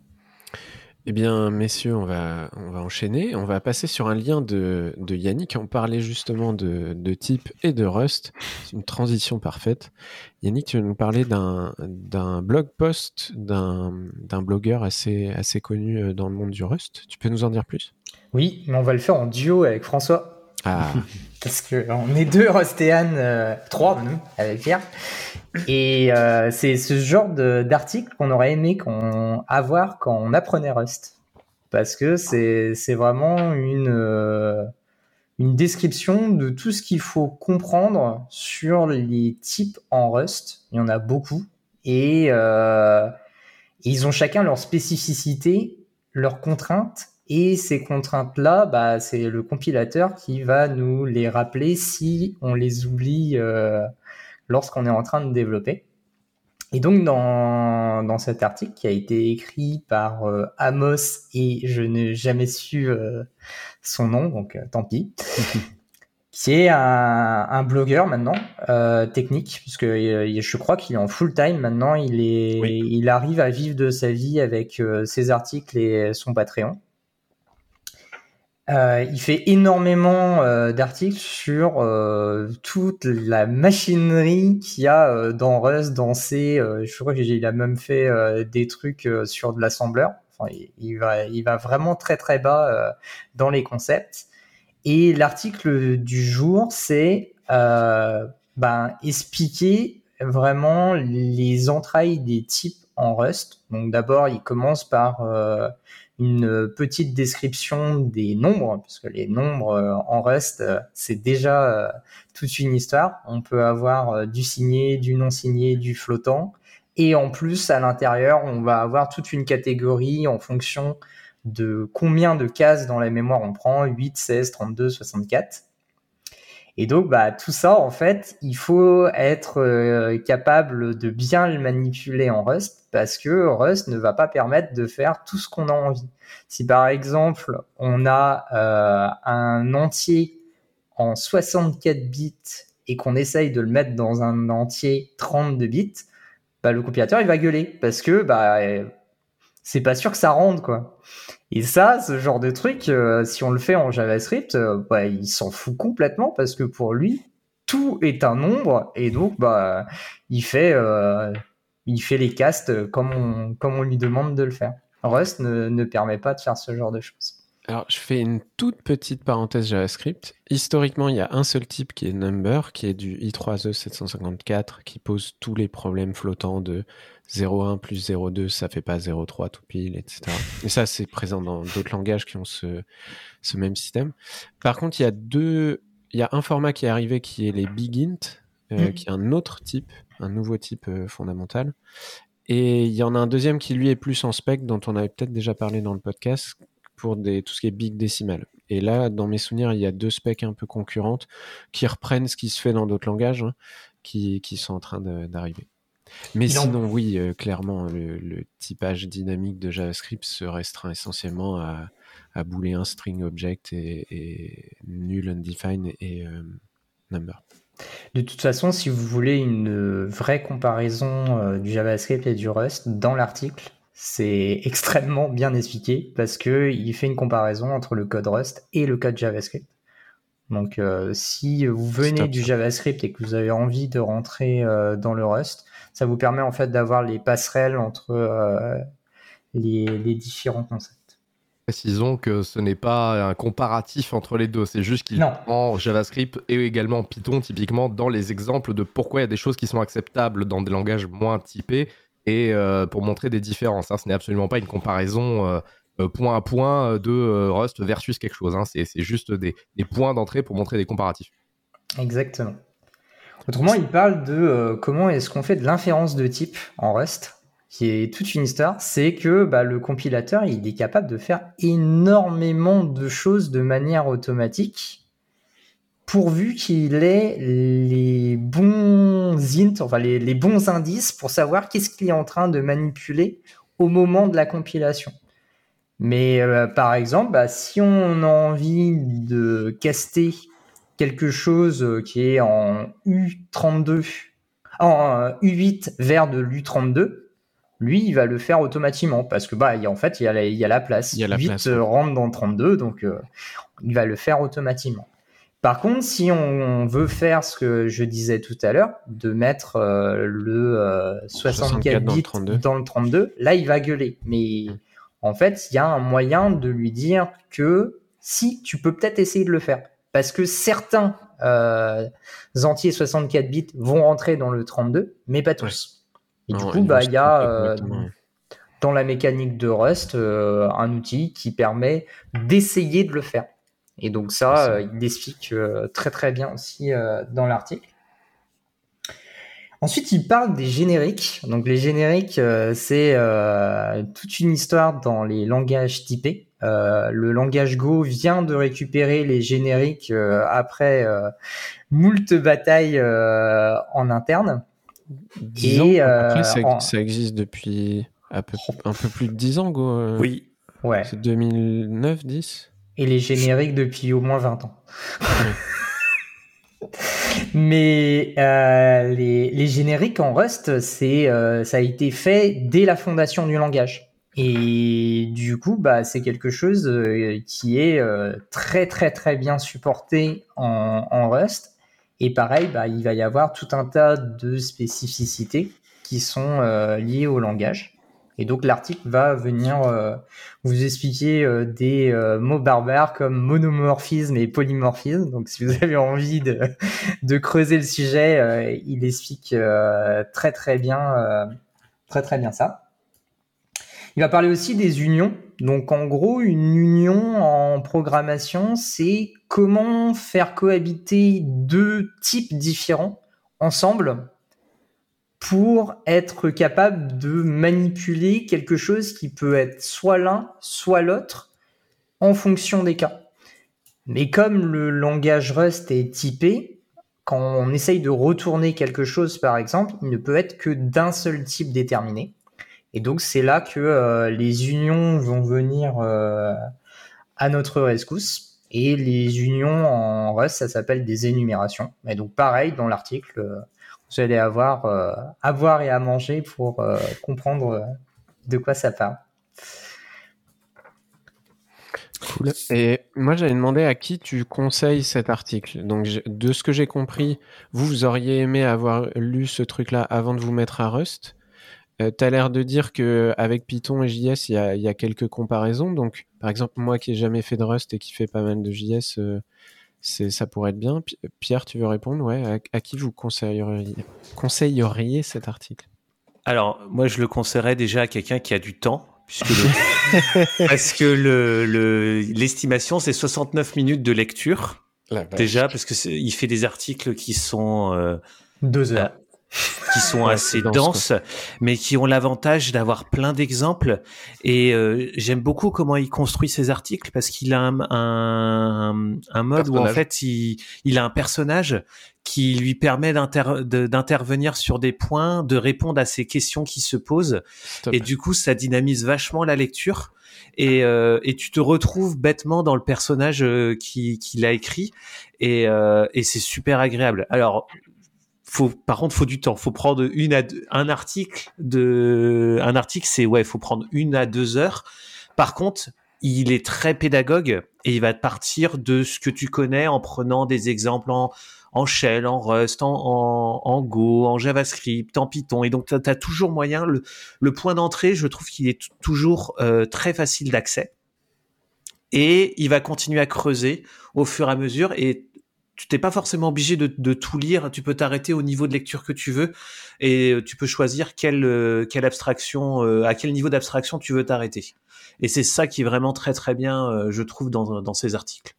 S3: Eh bien, messieurs, on va, on va enchaîner. On va passer sur un lien de, de Yannick. On parlait justement de, de type et de Rust. C'est une transition parfaite. Yannick, tu veux nous parler d'un, d'un blog post d'un, d'un blogueur assez, assez connu dans le monde du Rust. Tu peux nous en dire plus ?
S4: Oui, mais on va le faire en duo avec François.
S3: Ah.
S4: Parce qu'on est deux Rustéanes, euh, trois même, avec Pierre. Et euh, c'est ce genre de, d'article qu'on aurait aimé qu'on, avoir quand on apprenait Rust. Parce que c'est, c'est vraiment une, euh, une description de tout ce qu'il faut comprendre sur les types en Rust. Il y en a beaucoup. Et, euh, et ils ont chacun leur spécificité, leurs contraintes. Et ces contraintes-là, bah, c'est le compilateur qui va nous les rappeler si on les oublie euh, lorsqu'on est en train de développer. Et donc, dans, dans cet article qui a été écrit par euh, Amos, et je n'ai jamais su euh, son nom, donc euh, tant pis, qui est un, un blogueur maintenant, euh, technique, puisque euh, je crois qu'il est en full-time maintenant, il, est, oui. il arrive à vivre de sa vie avec euh, ses articles et son Patreon. Euh, il fait énormément euh, d'articles sur euh, toute la machinerie qu'il y a euh, dans Rust, dans C. Euh, je crois qu'il a même fait euh, des trucs euh, sur de l'assembleur. Enfin, il, il, va, il va vraiment très très bas euh, dans les concepts. Et l'article du jour, c'est euh, ben, expliquer vraiment les entrailles des types en Rust. Donc d'abord, il commence par euh, une petite description des nombres, parce que les nombres euh, en Rust, euh, c'est déjà euh, toute une histoire. On peut avoir euh, du signé, du non signé, du flottant. Et en plus, à l'intérieur, on va avoir toute une catégorie en fonction de combien de cases dans la mémoire on prend, huit, seize, trente-deux, soixante-quatre. Et donc, bah, tout ça, en fait, il faut être euh, capable de bien le manipuler en Rust, parce que Rust ne va pas permettre de faire tout ce qu'on a envie. Si par exemple, on a euh, un entier en soixante-quatre bits et qu'on essaye de le mettre dans un entier trente-deux bits, bah, le compilateur, il va gueuler, parce que bah, c'est pas sûr que ça rende, quoi. Et ça, ce genre de truc, euh, si on le fait en JavaScript, euh, bah, il s'en fout complètement parce que pour lui, tout est un nombre et donc bah, il fait, euh, il fait les castes comme on, comme on lui demande de le faire. Rust ne, ne permet pas de faire ce genre de choses.
S3: Alors, je fais une toute petite parenthèse JavaScript. Historiquement, il y a un seul type qui est number, qui est du I trois E sept cent cinquante-quatre, qui pose tous les problèmes flottants de zéro un plus zéro deux, ça fait pas zéro trois tout pile, et cetera. Et ça, c'est présent dans d'autres langages qui ont ce, ce même système. Par contre, il y a deux, il y a un format qui est arrivé qui est les bigint, euh, mmh. qui est un autre type, un nouveau type euh, fondamental. Et il y en a un deuxième qui, lui, est plus en spec, dont on avait peut-être déjà parlé dans le podcast, pour des, tout ce qui est big décimal. Et là, dans mes souvenirs, il y a deux specs un peu concurrentes qui reprennent ce qui se fait dans d'autres langages, hein, qui, qui sont en train de, d'arriver. Mais non. Sinon, oui, euh, clairement, le, le typage dynamique de JavaScript se restreint essentiellement à, à booler un string object et, et null, undefined et euh, number.
S4: De toute façon, si vous voulez une vraie comparaison euh, du JavaScript et du Rust, dans l'article, c'est extrêmement bien expliqué parce qu'il fait une comparaison entre le code Rust et le code JavaScript. Donc, euh, si vous venez Stop. du JavaScript et que vous avez envie de rentrer euh, dans le Rust, ça vous permet en fait d'avoir les passerelles entre euh, les, les différents concepts.
S6: Précisons que ce n'est pas un comparatif entre les deux, c'est juste qu'il non. prend JavaScript et également Python typiquement dans les exemples de pourquoi il y a des choses qui sont acceptables dans des langages moins typés et euh, pour montrer des différences. Hein. Ce n'est absolument pas une comparaison euh, euh, point à point de euh, Rust versus quelque chose. Hein. C'est, c'est juste des, des points d'entrée pour montrer des comparatifs.
S4: Exactement. Autrement, il parle de euh, comment est-ce qu'on fait de l'inférence de type en Rust, qui est toute une histoire. C'est que bah, le compilateur, il est capable de faire énormément de choses de manière automatique, pourvu qu'il ait les bons int, enfin les, les bons indices pour savoir qu'est-ce qu'il est en train de manipuler au moment de la compilation. Mais euh, par exemple, bah, si on a envie de caster quelque chose qui est en U trente-deux, en U huit vers de l'U trente-deux, lui, il va le faire automatiquement parce que bah, en fait, il y a la, il y a la place.
S3: Il y a la
S4: huit
S3: place,
S4: ouais.
S3: ouais.
S4: rentre dans trente-deux, donc euh, il va le faire automatiquement. Par contre, si on veut faire ce que je disais tout à l'heure, de mettre euh, le euh, soixante-quatre bits dans le, dans le trente-deux, là, il va gueuler. Mais mmh. en fait, il y a un moyen de lui dire que si, tu peux peut-être essayer de le faire. Parce que certains euh, entiers soixante-quatre bits vont rentrer dans le trente-deux, mais pas tous. Ouais. Et non, du coup, bah, il y a euh, dans la mécanique de Rust euh, un outil qui permet d'essayer de le faire. Et donc ça, euh, il l'explique euh, très très bien aussi euh, dans l'article. Ensuite, il parle des génériques. Donc les génériques, euh, c'est euh, toute une histoire dans les langages typés. Euh, le langage Go vient de récupérer les génériques euh, après euh, moult batailles euh, en interne.
S3: dix ans, euh, après, ça, en... ça existe depuis un peu, un peu plus de dix ans, Go. Euh,
S5: oui.
S4: Ouais.
S3: C'est deux mille neuf dix.
S4: Et les génériques depuis au moins vingt ans. Mais euh, les, les génériques en Rust, c'est, euh, ça a été fait dès la fondation du langage. Et du coup, bah, c'est quelque chose euh, qui est euh, très très très bien supporté en, en Rust. Et pareil, bah, il va y avoir tout un tas de spécificités qui sont euh, liées au langage. Et donc l'article va venir euh, vous expliquer euh, des euh, mots barbares comme monomorphisme et polymorphisme. Donc si vous avez envie de, de creuser le sujet, euh, il explique euh, très très bien, euh, très très bien ça. Il va parler aussi des unions. Donc en gros, une union en programmation, c'est comment faire cohabiter deux types différents ensemble pour être capable de manipuler quelque chose qui peut être soit l'un, soit l'autre, en fonction des cas. Mais comme le langage Rust est typé, quand on essaye de retourner quelque chose, par exemple, il ne peut être que d'un seul type déterminé. Et donc, c'est là que euh, les unions vont venir euh, à notre rescousse. Et les unions en Rust, ça s'appelle des énumérations. Et donc, pareil, dans l'article... Euh, vous allez avoir euh, à boire et à manger pour euh, comprendre euh, de quoi ça parle.
S3: Cool. Et moi, j'avais demandé à qui tu conseilles cet article. Donc, de ce que j'ai compris, vous, vous auriez aimé avoir lu ce truc-là avant de vous mettre à Rust. Euh, tu as l'air de dire qu'avec Python et J S, il y a, y a quelques comparaisons. Donc, par exemple, moi qui n'ai jamais fait de Rust et qui fait pas mal de J S, euh, c'est, ça pourrait être bien. P- Pierre, tu veux répondre? Ouais. À, à qui vous conseilleriez, conseilleriez cet article?
S5: Alors, moi, je le conseillerais déjà à quelqu'un qui a du temps. Puisque le... Parce que le, le, l'estimation, c'est soixante-neuf minutes de lecture. Déjà, parce que c'est, il fait des articles qui sont... Euh,
S4: Deux heures.
S5: Euh, qui sont
S3: ouais,
S5: assez
S3: dense,
S5: denses,
S3: quoi.
S5: mais qui ont l'avantage d'avoir plein d'exemples. Et euh, j'aime beaucoup comment il construit ses articles, parce qu'il a un, un, un mode personnage. Où, en fait, il, il a un personnage qui lui permet d'inter, de, d'intervenir sur des points, de répondre à ces questions qui se posent. Stop. Et du coup, ça dynamise vachement la lecture. Et, euh, et tu te retrouves bêtement dans le personnage euh, qui, qui l'a écrit. Et, euh, et c'est super agréable. Alors, faut, par contre, faut du temps. Faut prendre une à deux, un article de, un article, c'est, ouais, faut prendre une à deux heures. Par contre, il est très pédagogue et il va partir de ce que tu connais en prenant des exemples en, en Shell, en Rust, en, en, en Go, en JavaScript, en Python. Et donc, tu as toujours moyen. Le, le point d'entrée, je trouve qu'il est t- toujours euh, très facile d'accès. Et il va continuer à creuser au fur et à mesure. Et tu t'es pas forcément obligé de, de tout lire. Tu peux t'arrêter au niveau de lecture que tu veux. Et tu peux choisir quelle, quelle abstraction, euh, à quel niveau d'abstraction tu veux t'arrêter. Et c'est ça qui est vraiment très très bien, euh, je trouve, dans, dans ces articles.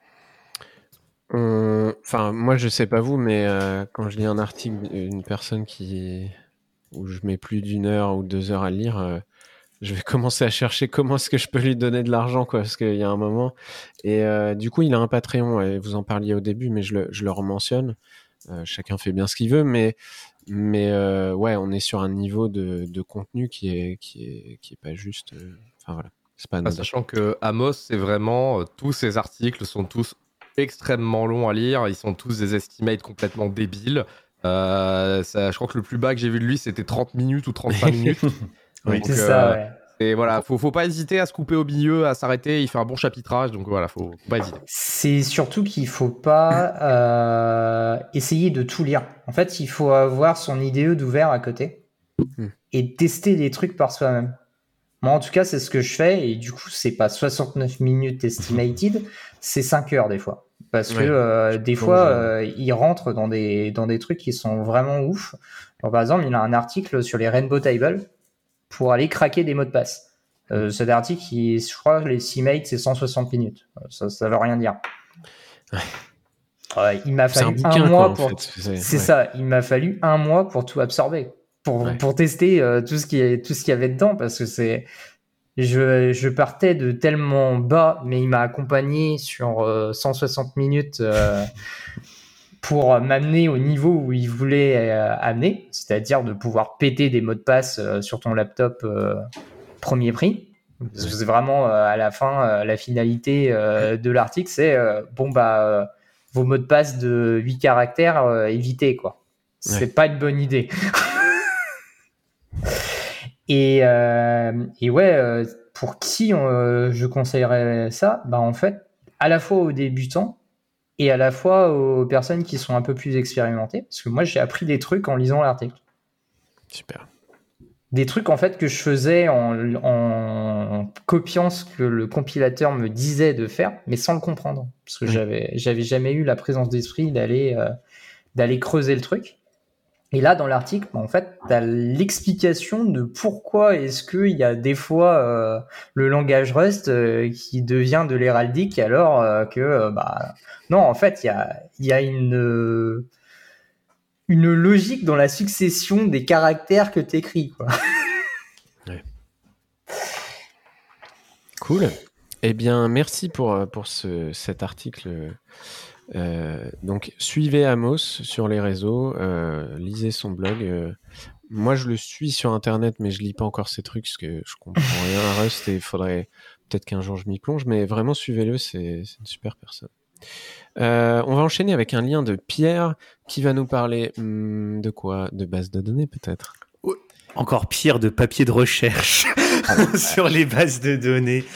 S3: Enfin, moi, je sais pas vous, mais euh, quand je lis un article d'une personne qui où je mets plus d'une heure ou deux heures à le lire, euh, je vais commencer à chercher comment est-ce que je peux lui donner de l'argent, quoi, parce qu'il y a un moment. Et euh, du coup, il a un Patreon, et vous en parliez au début, mais je le, je le rementionne. Euh, chacun fait bien ce qu'il veut, mais mais euh, ouais, on est sur un niveau de, de contenu qui est qui est qui est pas juste. Euh, enfin voilà, c'est pas.
S6: Ah, sachant que Amos, c'est vraiment euh, tous ses articles sont tous extrêmement longs à lire. Ils sont tous des estimates complètement débiles. Euh, ça, je crois que le plus bas que j'ai vu de lui, c'était trente minutes ou trente-cinq minutes.
S4: Oui,
S6: donc,
S4: c'est
S6: euh,
S4: ça, ouais.
S6: Et voilà, faut, faut pas hésiter à se couper au milieu, à s'arrêter. Il fait un bon chapitrage, donc voilà, faut, faut pas hésiter.
S4: C'est surtout qu'il faut pas euh, essayer de tout lire. En fait, il faut avoir son I D E d'ouvert à côté et tester des trucs par soi-même. Moi, en tout cas, c'est ce que je fais, et du coup, c'est pas soixante-neuf minutes estimated, c'est cinq heures des fois. Parce que ouais, euh, des fois, euh, il rentre dans des, dans des trucs qui sont vraiment ouf. Alors, par exemple, il a un article sur les Rainbow Tables pour aller craquer des mots de passe. Euh, cet article, il, je crois, l'estimate, c'est cent soixante minutes. Ça, ça veut rien dire.
S3: Ouais.
S4: Euh, il m'a fallu un, bouquin, un mois quoi, pour. C'est, c'est ouais. ça. Il m'a fallu un mois pour tout absorber, pour ouais. pour tester euh, tout ce qui est, tout ce qu'il y avait dedans, parce que c'est. Je, je partais de tellement bas, mais il m'a accompagné sur euh, cent soixante minutes euh, pour m'amener au niveau où il voulait euh, amener, c'est-à-dire de pouvoir péter des mots de passe euh, sur ton laptop euh, premier prix. Parce que c'est vraiment euh, à la fin, euh, la finalité euh, de l'article, c'est euh, bon, bah, euh, vos mots de passe de huit caractères, euh, évitez, quoi. C'est ouais. pas une bonne idée. Et, euh, et ouais, euh, pour qui euh, je conseillerais ça? Bah en fait, à la fois aux débutants et à la fois aux personnes qui sont un peu plus expérimentées. Parce que moi, j'ai appris des trucs en lisant l'article.
S3: Super.
S4: Des trucs en fait que je faisais en, en copiant ce que le compilateur me disait de faire, mais sans le comprendre. Parce que mmh. j'avais, j'avais jamais eu la présence d'esprit d'aller, euh, d'aller creuser le truc. Et là, dans l'article, en fait, tu as l'explication de pourquoi est-ce qu'il y a des fois euh, le langage Rust euh, qui devient de l'héraldique alors euh, que, euh, bah, non, en fait, il y a, y a une, euh, une logique dans la succession des caractères que tu écris, quoi.
S3: Ouais. Cool. Eh bien, merci pour, pour ce, cet article. Euh, donc suivez Amos sur les réseaux, euh, lisez son blog. Euh, moi je le suis sur internet, mais je lis pas encore ces trucs parce que je comprends rien à Rust et il faudrait peut-être qu'un jour je m'y plonge. Mais vraiment suivez-le, c'est, c'est une super personne. Euh, on va enchaîner avec un lien de Pierre qui va nous parler hum, de quoi? De base de données peut-être.
S5: Encore pire, de papier de recherche ah, sur les bases de données.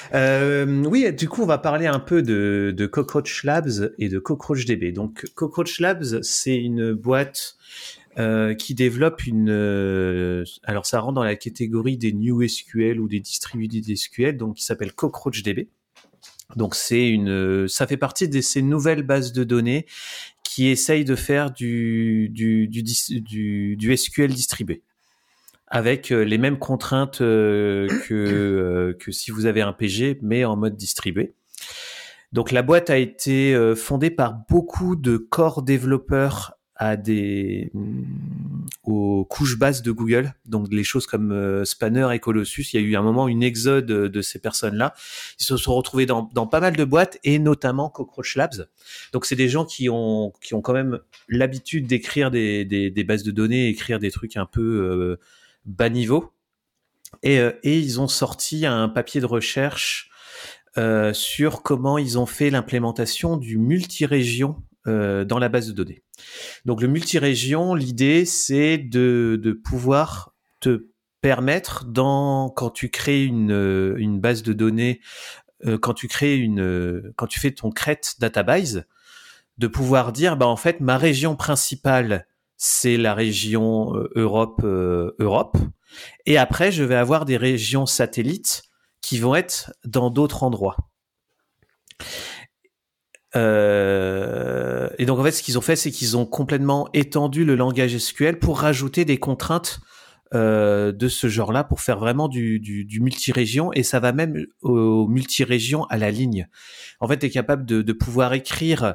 S5: Euh, oui, du coup, on va parler un peu de, de Cockroach Labs et de CockroachDB. Donc, Cockroach Labs, c'est une boîte euh, qui développe une... Euh, alors, ça rentre dans la catégorie des New S Q L ou des distributed S Q L, donc qui s'appelle CockroachDB. Donc, c'est une, ça fait partie de ces nouvelles bases de données qui essayent de faire du, du, du, du, du S Q L distribué, avec les mêmes contraintes euh, que, euh, que si vous avez un P G, mais en mode distribué. Donc la boîte a été euh, fondée par beaucoup de core développeurs à des, aux couches basses de Google, donc les choses comme euh, Spanner et Colossus. Il y a eu un moment une exode de ces personnes-là. Ils se sont retrouvés dans, dans pas mal de boîtes, et notamment Cockroach Labs. Donc c'est des gens qui ont, qui ont quand même l'habitude d'écrire des, des, des bases de données, écrire des trucs un peu euh, bas niveau, et, euh, et ils ont sorti un papier de recherche euh, sur comment ils ont fait l'implémentation du multi-région euh, dans la base de données. Donc le multi-région, l'idée c'est de, de pouvoir te permettre, dans, quand tu crées une, une base de données, euh, quand tu crées une, quand tu fais ton crate database, de pouvoir dire, bah en fait ma région principale c'est la région euh, Europe, euh, Europe. Et après, je vais avoir des régions satellites qui vont être dans d'autres endroits. Euh, et donc, en fait, ce qu'ils ont fait, c'est qu'ils ont complètement étendu le langage S Q L pour rajouter des contraintes euh, de ce genre-là, pour faire vraiment du, du, du multi-région. Et ça va même au multi-région à la ligne. En fait, tu es capable de, de pouvoir écrire...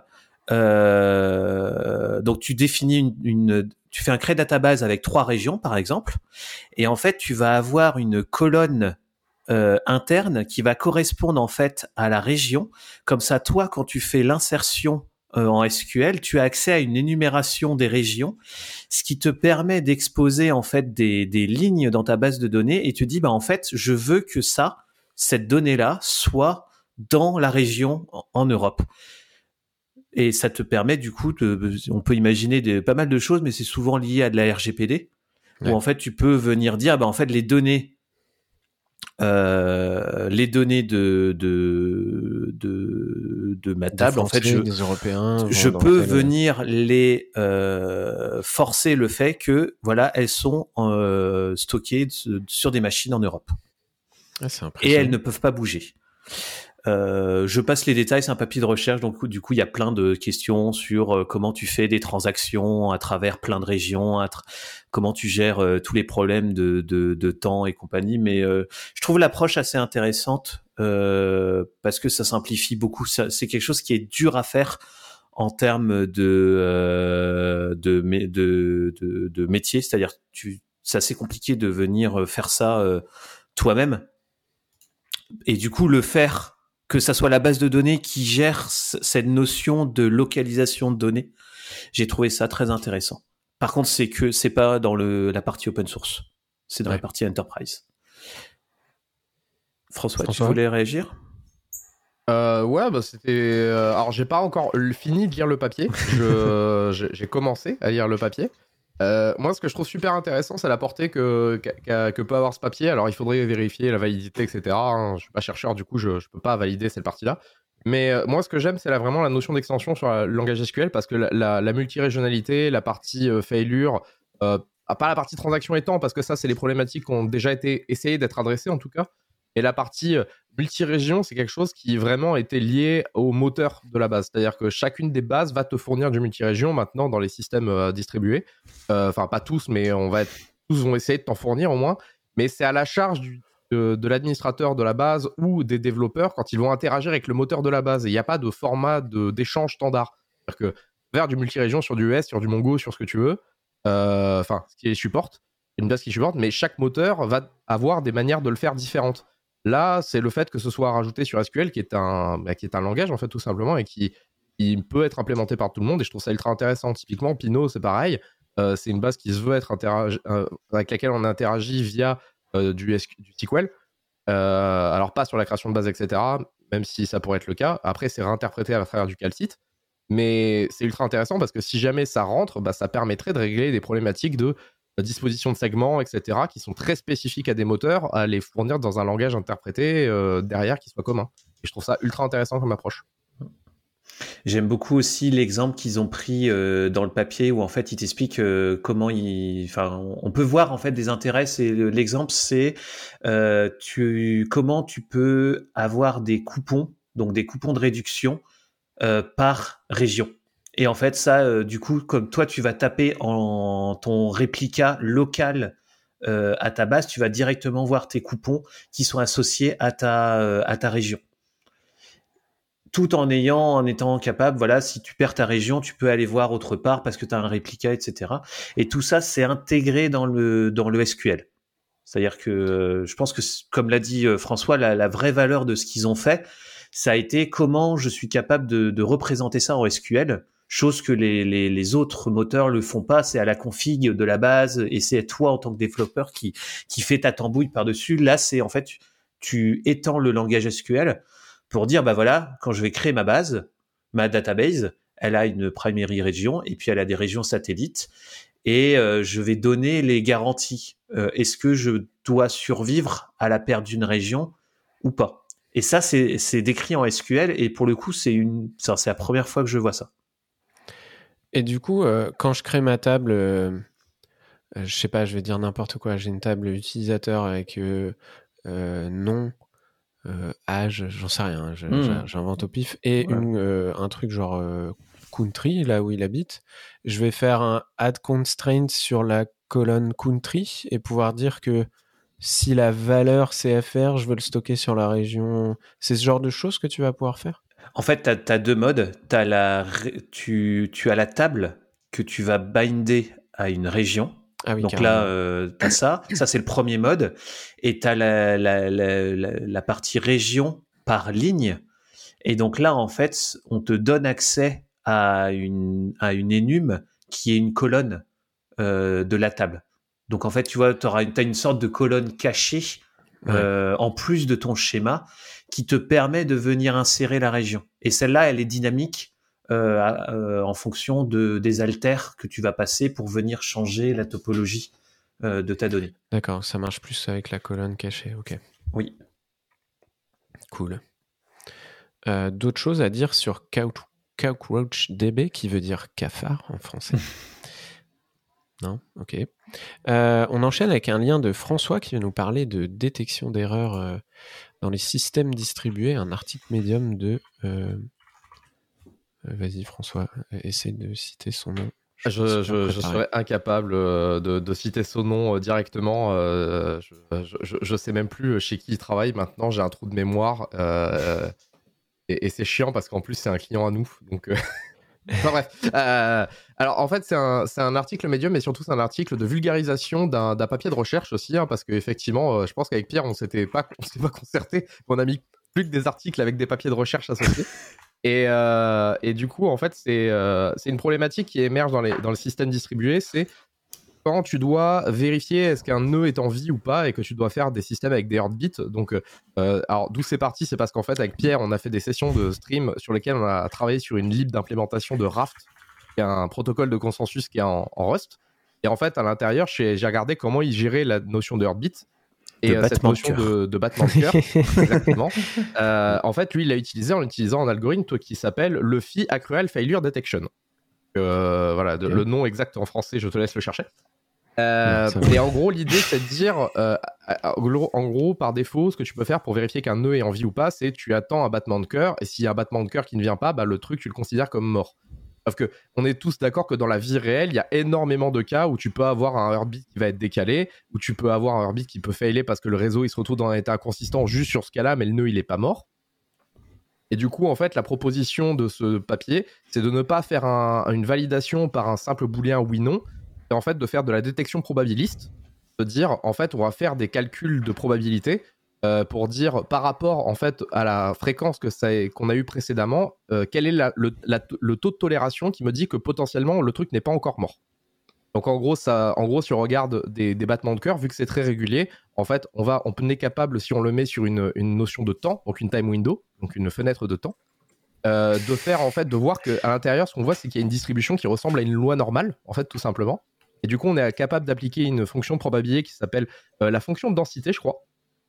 S5: Euh, donc tu définis une, une, tu fais un crée database avec trois régions par exemple, et en fait tu vas avoir une colonne euh, interne qui va correspondre en fait à la région. Comme ça, toi, quand tu fais l'insertion euh, en S Q L, tu as accès à une énumération des régions, ce qui te permet d'exposer en fait des, des lignes dans ta base de données, et tu dis bah en fait je veux que ça, cette donnée là soit dans la région en, en Europe. Et ça te permet du coup, de, on peut imaginer des, pas mal de choses, mais c'est souvent lié à de la R G P D, ouais. Où en fait tu peux venir dire, bah en fait les données, euh, les données de de de, de ma table, en fait, je,
S3: des Européens,
S5: je peux venir les euh, forcer le fait que voilà, elles sont euh, stockées sur des machines en Europe,
S3: ah, c'est
S5: et elles ne peuvent pas bouger. Euh, je passe les détails, c'est un papier de recherche, donc du coup il y a plein de questions sur euh, comment tu fais des transactions à travers plein de régions, tra- comment tu gères euh, tous les problèmes de, de, de temps et compagnie, mais euh, je trouve l'approche assez intéressante euh, parce que ça simplifie beaucoup. Ça, c'est quelque chose qui est dur à faire en termes de, euh, de, de, de, de, de métier, c'est-à-dire tu, c'est assez compliqué de venir faire ça euh, toi-même, et du coup le faire, que ça soit la base de données qui gère c- cette notion de localisation de données, j'ai trouvé ça très intéressant. Par contre, c'est que c'est pas dans le, la partie open source, c'est dans ouais. la partie enterprise. François, François, tu voulais réagir ?
S6: Euh, ouais, bah c'était. Euh, alors, j'ai pas encore fini de lire le papier. Je, j'ai, j'ai commencé à lire le papier. Euh, moi, ce que je trouve super intéressant, c'est la portée que, que, que peut avoir ce papier. Alors, il faudrait vérifier la validité, et cetera. Hein. Je suis pas chercheur, du coup, je, je peux pas valider cette partie-là. Mais euh, moi, ce que j'aime, c'est là, vraiment la notion d'extension sur la, le langage S Q L, parce que la, la, la multirégionalité, la partie euh, failure, euh, pas la partie transaction étant, parce que ça, c'est les problématiques qui ont déjà été essayées d'être adressées, en tout cas. Et la partie euh, multi-région, c'est quelque chose qui vraiment était lié au moteur de la base. C'est-à-dire que chacune des bases va te fournir du multi-région maintenant dans les systèmes euh, distribués. Enfin, euh, pas tous, mais on va être, tous vont essayer de t'en fournir au moins. Mais c'est à la charge du, de, de l'administrateur de la base ou des développeurs quand ils vont interagir avec le moteur de la base. Et il n'y a pas de format de, d'échange standard. C'est-à-dire que faire du multi-région sur du U S, sur du Mongo, sur ce que tu veux, enfin, euh, ce qui les supporte, une base qui supporte, mais chaque moteur va avoir des manières de le faire différentes. Là, c'est le fait que ce soit rajouté sur S Q L, qui est un, bah, qui est un langage, en fait, tout simplement, et qui, qui peut être implémenté par tout le monde, et je trouve ça ultra intéressant. Typiquement, Pinot, c'est pareil. Euh, c'est une base qui se veut être interagi- euh, avec laquelle on interagit via euh, du, S Q- du S Q L. Euh, alors, pas sur la création de base, et cetera, même si ça pourrait être le cas. Après, c'est réinterprété à travers du calcite. Mais c'est ultra intéressant parce que si jamais ça rentre, bah, ça permettrait de régler des problématiques de disposition de segments, et cetera, qui sont très spécifiques à des moteurs, à les fournir dans un langage interprété euh, derrière qui soit commun. Et je trouve ça ultra intéressant comme approche.
S5: J'aime beaucoup aussi l'exemple qu'ils ont pris euh, dans le papier où en fait ils t'expliquent euh, comment ils, enfin, on peut voir en fait des intérêts. C'est l'exemple, c'est euh, tu comment tu peux avoir des coupons, donc des coupons de réduction euh, par région. Et en fait ça, euh, du coup, comme toi tu vas taper en ton réplica local euh, à ta base, tu vas directement voir tes coupons qui sont associés à ta euh, à ta région. Tout en ayant, en étant capable, voilà, si tu perds ta région, tu peux aller voir autre part parce que tu as un réplica, et cetera. Et tout ça, c'est intégré dans le dans le S Q L. C'est-à-dire que euh, je pense que, comme l'a dit euh, François, la, la vraie valeur de ce qu'ils ont fait, ça a été comment je suis capable de, de représenter ça en S Q L, chose que les, les, les autres moteurs le font pas. C'est à la config de la base et c'est toi en tant que développeur qui qui fait ta tambouille par-dessus. Là, c'est en fait, tu, tu étends le langage S Q L pour dire, bah voilà, quand je vais créer ma base, ma database, elle a une primary region et puis elle a des régions satellites et euh, je vais donner les garanties. Euh, est-ce que je dois survivre à la perte d'une région ou pas? Et ça, c'est, c'est décrit en S Q L et pour le coup, c'est, une, c'est, c'est la première fois que je vois ça.
S3: Et du coup, euh, quand je crée ma table, euh, je sais pas, je vais dire n'importe quoi, j'ai une table utilisateur avec euh, euh, nom, Euh, âge, j'en sais rien, je, mmh. j'invente au pif, et ouais. une, euh, un truc genre euh, country, là où il habite. Je vais faire un add constraint sur la colonne country et pouvoir dire que si la valeur C F R, je veux le stocker sur la région. C'est ce genre de choses que tu vas pouvoir faire?
S5: En fait, tu as deux modes. T'as la, tu, tu as la table que tu vas binder à une région. Ah oui, donc carrément. Là, euh, tu as ça. Ça, c'est le premier mode. Et tu as la, la, la, la, la partie région par ligne. Et donc là, en fait, on te donne accès à une, à une énum qui est une colonne euh, de la table. Donc en fait, tu vois, tu as une sorte de colonne cachée euh, ouais. en plus de ton schéma qui te permet de venir insérer la région. Et celle-là, elle est dynamique. Euh, euh, en fonction de, des alters que tu vas passer pour venir changer la topologie euh, de ta donnée.
S3: D'accord, ça marche plus avec la colonne cachée, ok.
S5: Oui.
S3: Cool. Euh, d'autres choses à dire sur CouchDB, qui veut dire cafard en français? Non? Ok. Euh, on enchaîne avec un lien de François qui va nous parler de détection d'erreurs euh, dans les systèmes distribués, un article Medium de... Euh, Vas-y François, essaye de citer son nom.
S6: Je, je, je, je serais incapable de, de citer son nom directement. Euh, je, je, je sais même plus chez qui il travaille maintenant. J'ai un trou de mémoire euh, et, et c'est chiant parce qu'en plus c'est un client à nous. Donc, euh... enfin bref. Euh, alors en fait c'est un, c'est un article Medium, mais surtout c'est un article de vulgarisation d'un, d'un papier de recherche aussi, hein, parce qu'effectivement, je pense qu'avec Pierre on s'était pas, on s'était pas concerté. On a mis plus que des articles avec des papiers de recherche associés. Et, euh, et du coup, en fait, c'est, euh, c'est une problématique qui émerge dans, les, dans le système distribué, c'est quand tu dois vérifier est-ce qu'un nœud est en vie ou pas et que tu dois faire des systèmes avec des heartbeats. Donc, euh, alors d'où c'est parti, c'est parce qu'en fait, avec Pierre, on a fait des sessions de stream sur lesquelles on a travaillé sur une lib d'implémentation de Raft, qui est un protocole de consensus qui est en, en Rust. Et en fait, à l'intérieur, j'ai, j'ai regardé comment il gérait la notion de heartbeat. Et euh, cette notion de, de battement de cœur, exactement. Euh, en fait, lui, il l'a utilisé en utilisant un algorithme qui s'appelle Luffy Accrual Failure Detection. Euh, voilà, de, okay. Le nom exact en français, je te laisse le chercher. Euh, non, et en gros, l'idée, c'est de dire, euh, en gros, par défaut, ce que tu peux faire pour vérifier qu'un nœud est en vie ou pas, c'est tu attends un battement de cœur, et s'il y a un battement de cœur qui ne vient pas, bah, le truc, tu le considères comme mort. Sauf que on est tous d'accord que dans la vie réelle, il y a énormément de cas où tu peux avoir un heartbeat qui va être décalé, où tu peux avoir un heartbeat qui peut failer parce que le réseau il se retrouve dans un état inconsistant juste sur ce cas-là, mais le nœud il est pas mort. Et du coup, en fait, la proposition de ce papier, c'est de ne pas faire un, une validation par un simple booléen oui/non, et en fait de faire de la détection probabiliste, de dire en fait on va faire des calculs de probabilité. Euh, pour dire par rapport en fait à la fréquence que ça est, qu'on a eu précédemment, euh, quel est la, le, la, le taux de tolération qui me dit que potentiellement le truc n'est pas encore mort. Donc en gros, ça, en gros si on regarde des, des battements de cœur, vu que c'est très régulier, en fait on, va, on est capable, si on le met sur une, une notion de temps, donc une time window, donc une fenêtre de temps, euh, de faire en fait, de voir qu'à l'intérieur, ce qu'on voit, c'est qu'il y a une distribution qui ressemble à une loi normale, en fait tout simplement. Et du coup, on est capable d'appliquer une fonction de probabilité qui s'appelle euh, la fonction de densité, je crois.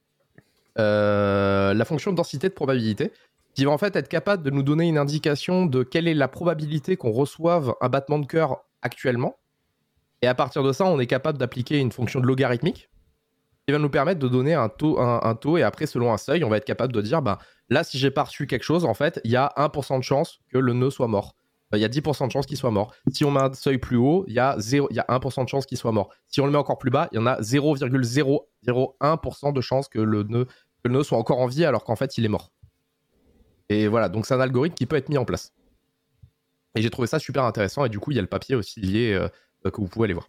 S6: Euh, la fonction de densité de probabilité, qui va en fait être capable de nous donner une indication de quelle est la probabilité qu'on reçoive un battement de cœur actuellement. Et à partir de ça, on est capable d'appliquer une fonction de logarithmique qui va nous permettre de donner un taux, un, un taux, et après, selon un seuil, on va être capable de dire, bah, là, si j'ai pas reçu quelque chose, en fait, il y a un pour cent de chance que le nœud soit mort. Il y a dix pour cent de chance qu'il soit mort. Si on met un seuil plus haut, il y a, zéro, il y a un pour cent de chance qu'il soit mort. Si on le met encore plus bas, il y en a zéro virgule zéro zéro un pour cent de chance que le, nœud, que le nœud soit encore en vie alors qu'en fait, il est mort. Et voilà, donc c'est un algorithme qui peut être mis en place. Et j'ai trouvé ça super intéressant, et du coup, il y a le papier aussi lié euh, que vous pouvez aller voir.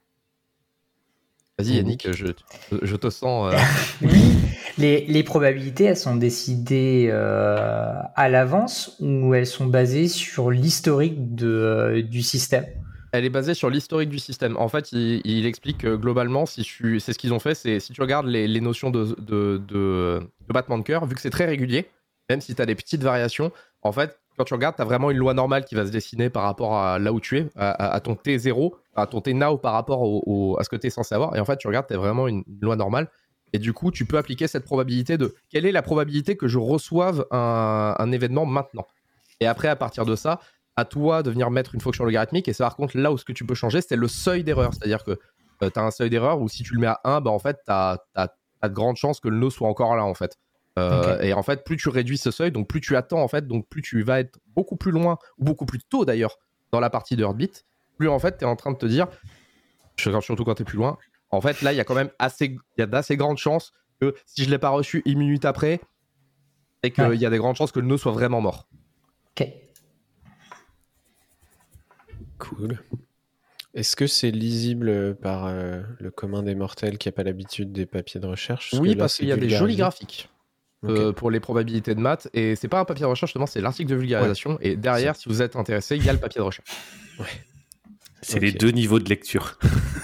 S6: Vas-y Yannick, je, je te sens... Euh...
S4: Oui, les, les probabilités, elles sont décidées euh, à l'avance ou elles sont basées sur l'historique de, euh, du système?
S6: Elle est basée sur l'historique du système. En fait, il, il explique que globalement, si tu, c'est ce qu'ils ont fait, c'est si tu regardes les, les notions de, de, de, de battement de cœur, vu que c'est très régulier, même si tu as des petites variations, en fait, quand tu regardes, tu as vraiment une loi normale qui va se dessiner par rapport à là où tu es, à, à ton T zéro, à ton T now par rapport au, au, à ce que tu es censé avoir. Et en fait, tu regardes, tu as vraiment une, une loi normale. Et du coup, tu peux appliquer cette probabilité de quelle est la probabilité que je reçoive un, un événement maintenant. Et après, à partir de ça, à toi de venir mettre une fonction logarithmique. Et ça, par contre, là où ce que tu peux changer, c'est le seuil d'erreur. C'est-à-dire que euh, tu as un seuil d'erreur où si tu le mets à un, bah, en fait, tu as de grandes chances que le nœud soit encore là, en fait. Euh, okay. Et en fait, plus tu réduis ce seuil, donc plus tu attends, en fait, donc plus tu vas être beaucoup plus loin, ou beaucoup plus tôt d'ailleurs, dans la partie de Heartbeat, plus en fait, tu es en train de te dire, surtout quand tu es plus loin, en fait, là, il y a quand même assez, il y a d'assez grandes chances que si je ne l'ai pas reçu une minute après, et qu'il ouais. y a des grandes chances que le nœud soit vraiment mort.
S4: Ok.
S3: Cool. Est-ce que c'est lisible par euh, le commun des mortels qui n'a pas l'habitude des papiers de recherche?
S6: Parce Oui, là, parce qu'il y a des jolis graphiques. Okay. Euh, pour les probabilités de maths, et c'est pas un papier de recherche, justement, c'est l'article de vulgarisation, ouais. Et derrière, si vous êtes intéressé, il y a le papier de recherche.
S5: Ouais. C'est okay. Les deux niveaux de lecture.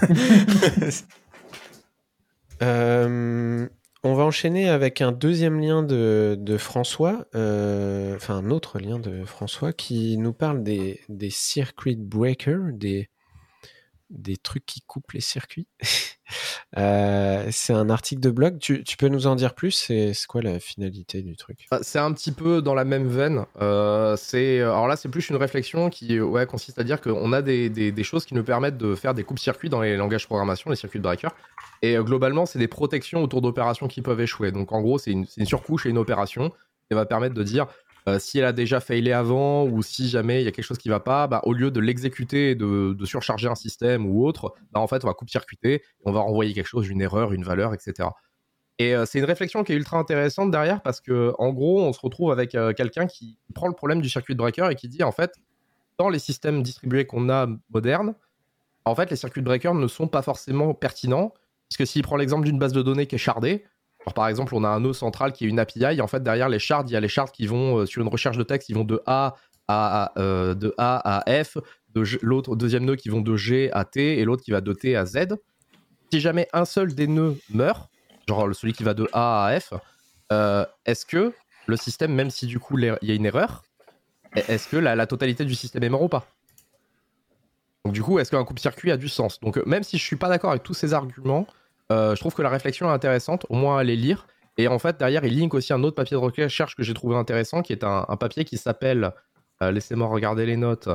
S3: euh, on va enchaîner avec un deuxième lien de, de François, euh, enfin un autre lien de François, qui nous parle des, des circuit breakers, des, des trucs qui coupent les circuits. Euh, c'est un article de blog. Tu, tu peux nous en dire plus? C'est, c'est quoi la finalité du truc?
S6: C'est un petit peu dans la même veine. Euh, c'est, alors là, c'est plus une réflexion qui ouais, consiste à dire qu'on a des, des, des choses qui nous permettent de faire des coupes-circuits dans les langages de programmation, les circuits breakers. Et euh, globalement, c'est des protections autour d'opérations qui peuvent échouer. Donc en gros, c'est une, c'est une surcouche et une opération qui va permettre de dire euh, si elle a déjà failé avant ou si jamais il y a quelque chose qui ne va pas, bah, au lieu de l'exécuter et de, de surcharger un système ou autre, bah, en fait, on va coupe-circuiter et on va renvoyer quelque chose, une erreur, une valeur, et cetera. Et euh, c'est une réflexion qui est ultra intéressante derrière parce que en gros, on se retrouve avec euh, quelqu'un qui prend le problème du circuit breaker et qui dit en fait, dans les systèmes distribués qu'on a modernes, en fait, les circuit breakers ne sont pas forcément pertinents puisque s'il prend l'exemple d'une base de données qui est shardée, alors par exemple, on a un nœud central qui est une A P I, et en fait, derrière les shards, il y a les shards qui vont, euh, sur une recherche de texte, ils vont de A à, à, euh, de A à F, de G, l'autre deuxième nœud qui vont de G à T, et l'autre qui va de T à Z. Si jamais un seul des nœuds meurt, genre celui qui va de A à F, euh, est-ce que le système, même si du coup il y a une erreur, est-ce que la, la totalité du système est mort ou pas? Donc du coup, est-ce qu'un coupe-circuit a du sens? Donc même si je suis pas d'accord avec tous ces arguments, Euh, je trouve que la réflexion est intéressante, au moins à les lire. Et en fait, derrière, il link aussi un autre papier de recherche que j'ai trouvé intéressant, qui est un, un papier qui s'appelle, euh, laissez-moi regarder les notes,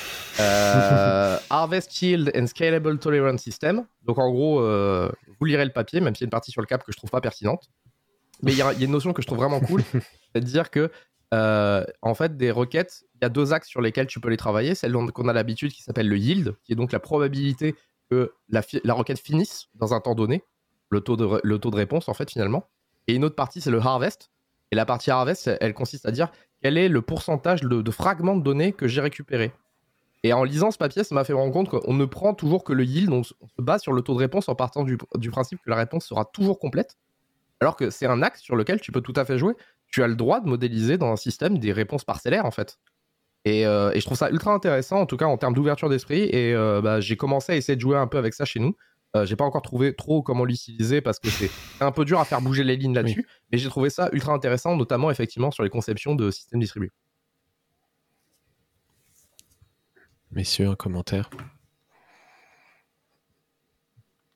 S6: euh, Harvest Yield and Scalable Tolerance System. Donc en gros, euh, vous lirez le papier, même s'il y a une partie sur le cap que je trouve pas pertinente. Mais il y, y a une notion que je trouve vraiment cool, c'est de dire que, euh, en fait, des requêtes, il y a deux axes sur lesquels tu peux les travailler. Celle qu'on a l'habitude qui s'appelle le yield, qui est donc la probabilité que la, fi- la requête finisse dans un temps donné, le taux, de re- le taux de réponse en fait finalement. Et une autre partie c'est le harvest. Et la partie harvest, elle consiste à dire quel est le pourcentage de, de fragments de données que j'ai récupérés. Et en lisant ce papier, ça m'a fait me rendre compte qu'on ne prend toujours que le yield, on se base sur le taux de réponse en partant du, du principe que la réponse sera toujours complète, alors que c'est un axe sur lequel tu peux tout à fait jouer. Tu as le droit de modéliser dans un système des réponses parcellaires en fait. Et, euh, et je trouve ça ultra intéressant, en tout cas en termes d'ouverture d'esprit. Et euh, bah, j'ai commencé à essayer de jouer un peu avec ça chez nous. Euh, j'ai pas encore trouvé trop comment l'utiliser parce que c'est un peu dur à faire bouger les lignes là-dessus. Oui. Mais j'ai trouvé ça ultra intéressant, notamment effectivement sur les conceptions de systèmes distribués.
S3: Messieurs, un commentaire?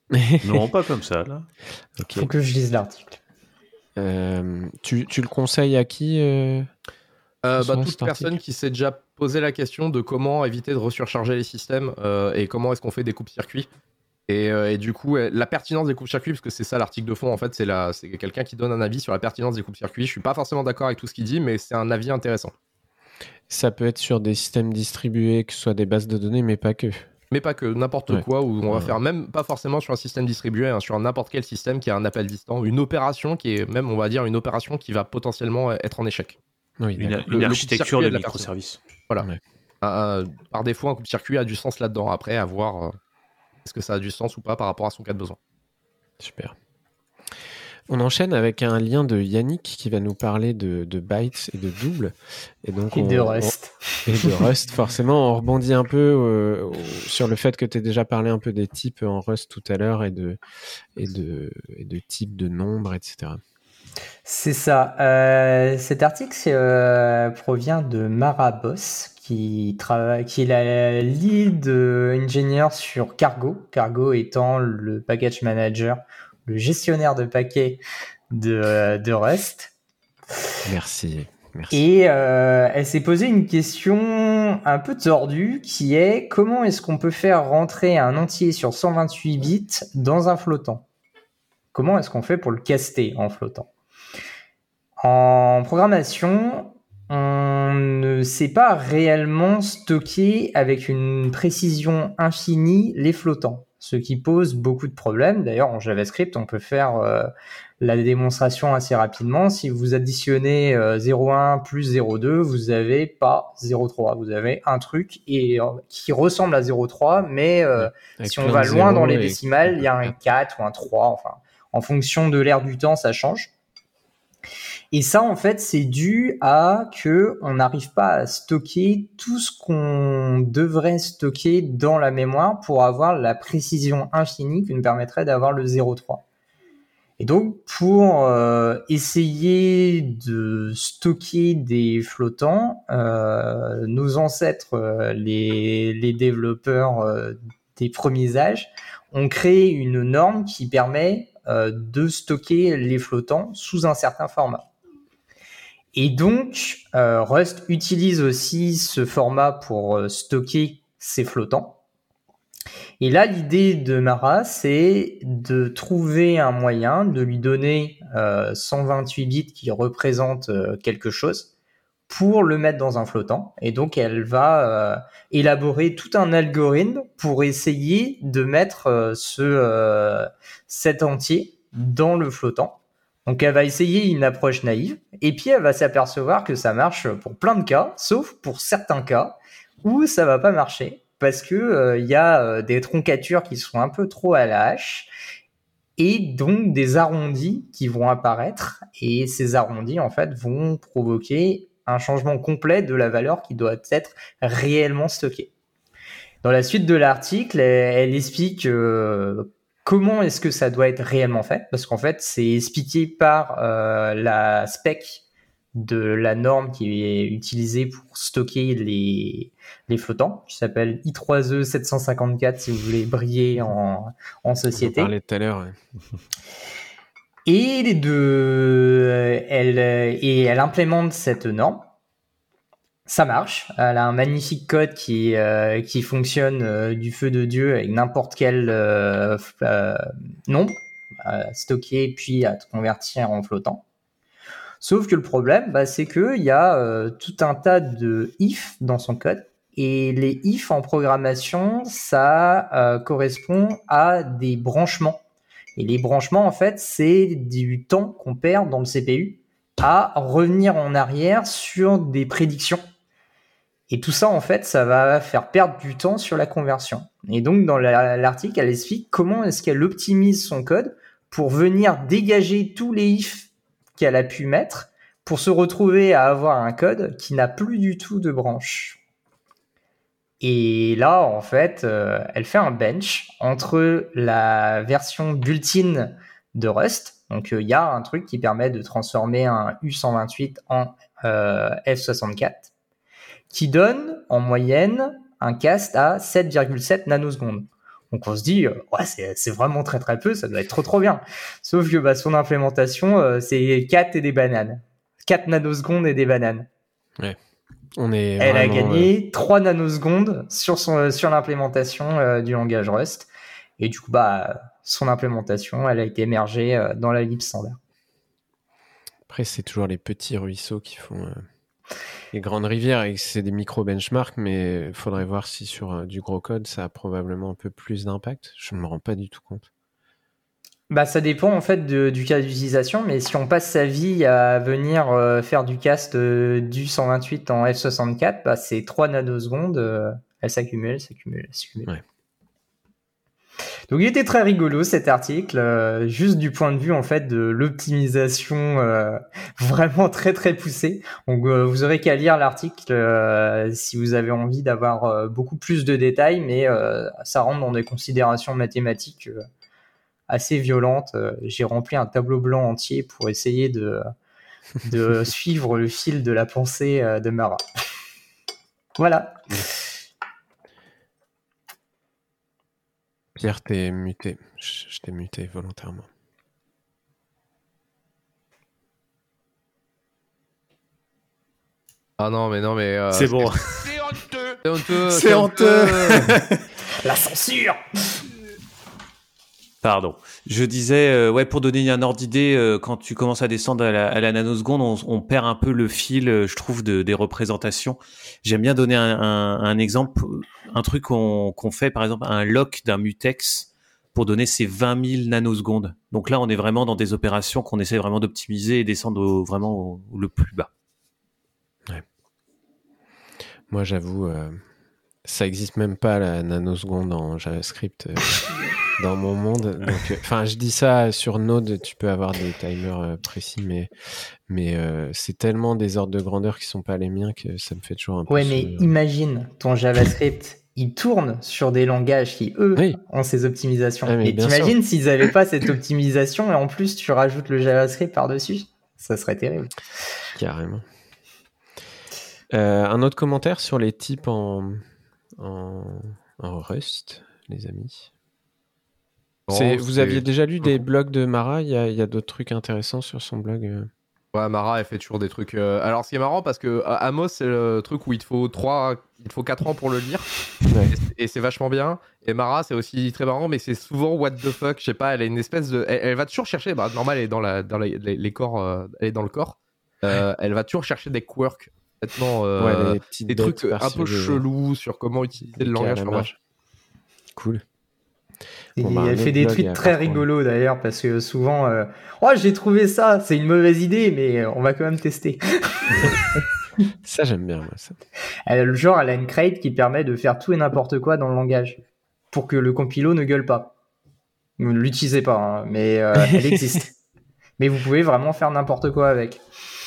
S5: Non, pas comme ça, là.
S3: Ok.
S4: Faut que je lise l'article.
S3: Euh, tu, tu le conseilles à qui euh,
S6: Euh,
S3: Sur
S6: bah,
S3: cet
S6: toute personne
S3: article.
S6: qui s'est déjà posé la question de comment éviter de resurcharger les systèmes euh, et comment est-ce qu'on fait des coupes-circuits. Et, euh, et du coup, euh, la pertinence des coupes-circuits, parce que c'est ça l'article de fond, en fait, c'est, la, c'est quelqu'un qui donne un avis sur la pertinence des coupes-circuits. Je suis pas forcément d'accord avec tout ce qu'il dit, mais c'est un avis intéressant.
S3: Ça peut être sur des systèmes distribués, que ce soit des bases de données, mais pas que.
S6: Mais pas que, n'importe
S3: Ouais.
S6: quoi, où on va
S3: Ouais.
S6: faire même pas forcément sur un système distribué, hein, sur n'importe quel système qui a un appel distant, une opération qui est même, on va dire, une opération qui va potentiellement être en échec.
S3: Oui,
S5: Une,
S3: d'accord.
S5: une
S6: Le- le
S5: architecture
S6: coup de circuit
S5: de
S6: a de la
S5: microservices.
S6: Euh, par défaut, un coupe-circuit a du sens là-dedans. Après, à voir euh, est-ce que ça a du sens ou pas par rapport à son cas de besoin.
S3: Super. On enchaîne avec un lien de Yannick qui va nous parler de, de bytes et de double. Et donc
S4: Et
S3: on,
S4: de Rust.
S3: on- et de Rust, forcément. On rebondit un peu euh, au- sur le fait que tu as déjà parlé un peu des types en Rust tout à l'heure et de, et de, et de types de nombres, et cetera.
S4: C'est ça. Euh, cet article c'est, euh, provient de Mara Boss, qui, travaille, qui est la lead euh, ingénieur sur Cargo. Cargo étant le package manager, le gestionnaire de paquets de, euh, de Rust.
S3: Merci. Merci.
S4: Et euh, elle s'est posé une question un peu tordue qui est comment est-ce qu'on peut faire rentrer un entier sur cent vingt-huit bits dans un flottant? Comment est-ce qu'on fait pour le caster en flottant? En programmation, on ne sait pas réellement stocker avec une précision infinie les flottants, ce qui pose beaucoup de problèmes. D'ailleurs, en JavaScript, on peut faire euh, la démonstration assez rapidement. Si vous additionnez euh, zéro virgule un plus zéro virgule deux, vous n'avez pas zéro virgule trois. Vous avez un truc et, euh, qui ressemble à zéro virgule trois, mais euh,
S3: Avec
S4: si on
S3: plein
S4: va
S3: de
S4: loin dans
S3: zéros
S4: les
S3: et-
S4: décimales, il y a un quatre ou un trois. Enfin, en fonction de l'ère du temps, ça change. Et ça, en fait, c'est dû à que on n'arrive pas à stocker tout ce qu'on devrait stocker dans la mémoire pour avoir la précision infinie qui nous permettrait d'avoir le zéro virgule trois. Et donc, pour euh, essayer de stocker des flottants, euh, nos ancêtres, euh, les, les développeurs euh, des premiers âges, ont créé une norme qui permet euh, de stocker les flottants sous un certain format. Et donc, euh, Rust utilise aussi ce format pour euh, stocker ses flottants. Et là, l'idée de Mara, c'est de trouver un moyen de lui donner euh, cent vingt-huit bits qui représentent euh, quelque chose pour le mettre dans un flottant. Et donc, elle va euh, élaborer tout un algorithme pour essayer de mettre euh, ce, euh, cet entier dans le flottant. Donc, elle va essayer une approche naïve, et puis elle va s'apercevoir que ça marche pour plein de cas, sauf pour certains cas où ça va pas marcher, parce que euh, y a euh, des troncatures qui sont un peu trop à la hache, et donc des arrondis qui vont apparaître, et ces arrondis, en fait, vont provoquer un changement complet de la valeur qui doit être réellement stockée. Dans la suite de l'article, elle, elle explique euh, comment est-ce que ça doit être réellement fait, parce qu'en fait, c'est expliqué par euh, la spec de la norme qui est utilisée pour stocker les, les flottants, qui s'appelle I trois E sept cent cinquante-quatre si vous voulez briller en, en société.
S3: On en parlait tout à l'heure. Ouais.
S4: Et les deux, elle, et elle implémente cette norme. Ça marche. Elle a un magnifique code qui, euh, qui fonctionne euh, du feu de Dieu avec n'importe quel euh, euh, nombre à stocker puis à convertir en flottant. Sauf que le problème, bah, c'est qu'il y a euh, tout un tas de if dans son code. Et les if en programmation, ça euh, correspond à des branchements. Et les branchements, en fait, c'est du temps qu'on perd dans le C P U à revenir en arrière sur des prédictions. Et tout ça, en fait, ça va faire perdre du temps sur la conversion. Et donc, dans la, l'article, elle explique comment est-ce qu'elle optimise son code pour venir dégager tous les ifs qu'elle a pu mettre pour se retrouver à avoir un code qui n'a plus du tout de branche. Et là, en fait, euh, elle fait un bench entre la version built-in de Rust. Donc, il euh, y a un truc qui permet de transformer un U cent vingt-huit en euh, F soixante-quatre, qui donne en moyenne un cast à sept virgule sept nanosecondes. Donc on se dit, euh, ouais, c'est, c'est vraiment très très peu, ça doit être trop trop bien. Sauf que bah, son implémentation, euh, c'est quatre et des bananes. quatre nanosecondes et des bananes.
S3: Ouais. On est
S4: Elle
S3: vraiment,
S4: a gagné euh... trois nanosecondes sur, son, sur l'implémentation euh, du langage Rust. Et du coup, bah, son implémentation, elle a été émergée euh, dans la lib standard.
S3: Après, c'est toujours les petits ruisseaux qui font euh, les grandes rivières et c'est des micro-benchmarks, mais il faudrait voir si sur euh, du gros code, ça a probablement un peu plus d'impact. Je ne me rends pas du tout compte.
S4: Bah, ça dépend en fait de, du cas d'utilisation, mais si on passe sa vie à venir euh, faire du cast euh, du cent vingt-huit en F soixante-quatre, bah, c'est trois nanosecondes, euh, elle s'accumule, elle s'accumule, elle s'accumule.
S3: Ouais.
S4: Donc il était très rigolo cet article, euh, juste du point de vue en fait de l'optimisation euh, vraiment très très poussée. Donc euh, vous aurez qu'à lire l'article euh, si vous avez envie d'avoir euh, beaucoup plus de détails, mais euh, ça rentre dans des considérations mathématiques euh, assez violentes. Euh, j'ai rempli un tableau blanc entier pour essayer de, de suivre le fil de la pensée euh, de Mara. Voilà.
S3: Pierre, t'es muté. Je, je t'ai muté volontairement.
S6: Ah non, mais non, mais... Euh,
S5: c'est bon.
S6: C'est honteux. C'est honteux.
S5: C'est honteux.
S4: La censure.
S5: Pardon. Je disais, euh, ouais, pour donner un ordre d'idée, euh, quand tu commences à descendre à la, à la nanoseconde, on, on perd un peu le fil, euh, je trouve, de, des représentations. J'aime bien donner un, un, un exemple, un truc qu'on, qu'on fait, par exemple, un lock d'un mutex pour donner ces vingt mille nanosecondes. Donc là, on est vraiment dans des opérations qu'on essaie vraiment d'optimiser et descendre au, vraiment au, au le plus bas.
S3: Ouais. Moi, j'avoue, euh, ça existe même pas la nanoseconde en JavaScript. Euh... Dans mon monde, donc, enfin, euh, je dis ça sur Node, tu peux avoir des timers euh, précis, mais mais euh, c'est tellement des ordres de grandeur qui sont pas les miens que ça me fait toujours un peu.
S4: Ouais, mais sourire. Imagine ton JavaScript, il tourne sur des langages qui eux oui. ont ces optimisations. Ah, mais et t'imagines sûr. S'ils avaient pas cette optimisation et en plus tu rajoutes le JavaScript par dessus, ça serait terrible.
S3: Carrément. Euh, un autre commentaire sur les types en en, en Rust, les amis. C'est, vous aviez déjà lu des blogs de Mara? Il y a, il y a d'autres trucs intéressants sur son blog euh...
S6: Ouais, Mara, elle fait toujours des trucs. Euh... Alors, ce qui est marrant, parce que Amos, c'est le truc où il te faut trois, il te faut quatre ans pour le lire, ouais. et, c'est, et c'est vachement bien. Et Mara, c'est aussi très marrant, mais c'est souvent what the fuck. Je sais pas, elle a une espèce de, elle, elle va toujours chercher. Bah, normal, elle est dans la, dans la, les, les corps, euh, elle est dans le corps. Euh, elle va toujours chercher des quirks, complètement, euh, ouais, des, des trucs un peu chelous sur comment utiliser le langage. Enfin,
S3: cool.
S4: Et bon, bah, elle fait des tweets très rigolos d'ailleurs parce que souvent euh, oh j'ai trouvé ça, c'est une mauvaise idée mais on va quand même tester.
S3: Ça j'aime bien moi, ça.
S4: Elle, genre elle a une crate qui permet de faire tout et n'importe quoi dans le langage pour que le compilo ne gueule pas. Ne l'utilisez pas hein, mais euh, elle existe. Mais vous pouvez vraiment faire n'importe quoi avec.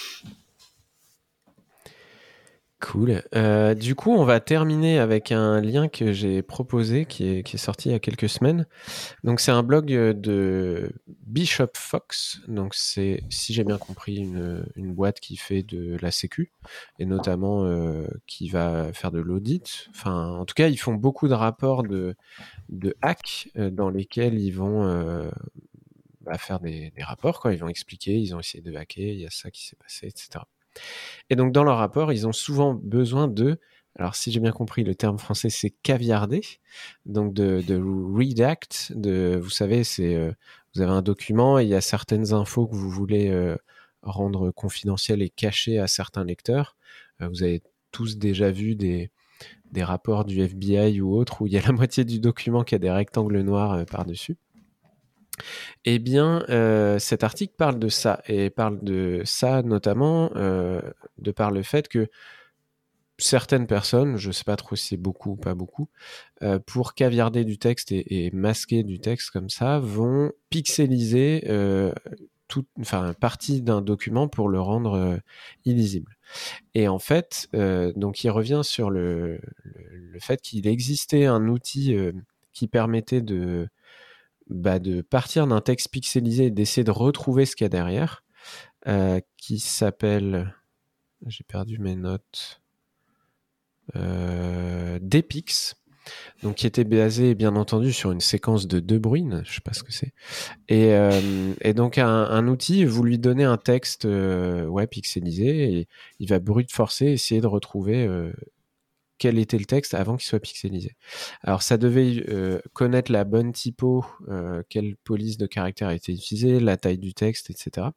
S3: Cool. Euh, du coup, on va terminer avec un lien que j'ai proposé, qui est, qui est sorti il y a quelques semaines. Donc, c'est un blog de Bishop Fox. Donc, c'est, si j'ai bien compris, une, une boîte qui fait de la sécu et notamment euh, qui va faire de l'audit. Enfin, en tout cas, ils font beaucoup de rapports de, de hacks euh, dans lesquels ils vont euh, bah, faire des, des rapports, quoi. Ils vont expliquer, ils ont essayé de hacker, il y a ça qui s'est passé, et cetera. Et donc, dans leur rapport, ils ont souvent besoin de, alors si j'ai bien compris, le terme français, c'est caviarder, donc de, de redact, de, vous savez, c'est, euh, vous avez un document et il y a certaines infos que vous voulez euh, rendre confidentielles et cachées à certains lecteurs. Euh, vous avez tous déjà vu des, des rapports du F B I ou autres où il y a la moitié du document qui a des rectangles noirs euh, par-dessus. Eh bien, euh, cet article parle de ça, et parle de ça notamment euh, de par le fait que certaines personnes, je ne sais pas trop si c'est beaucoup ou pas beaucoup, euh, pour caviarder du texte et, et masquer du texte comme ça, vont pixeliser euh, toute, enfin, partie d'un document pour le rendre euh, illisible. Et en fait, euh, donc il revient sur le, le, le fait qu'il existait un outil euh, qui permettait de Bah de partir d'un texte pixelisé et d'essayer de retrouver ce qu'il y a derrière, euh, qui s'appelle, j'ai perdu mes notes, euh, Depix. donc qui était basé bien entendu sur une séquence de De Bruyne, je sais pas ce que c'est, et, euh, et donc un, un outil, vous lui donnez un texte euh, ouais, pixelisé, et il va brute forcer, essayer de retrouver euh, quel était le texte avant qu'il soit pixelisé. Alors ça devait euh, connaître la bonne typo, euh, quelle police de caractère a été utilisée, la taille du texte, et cetera.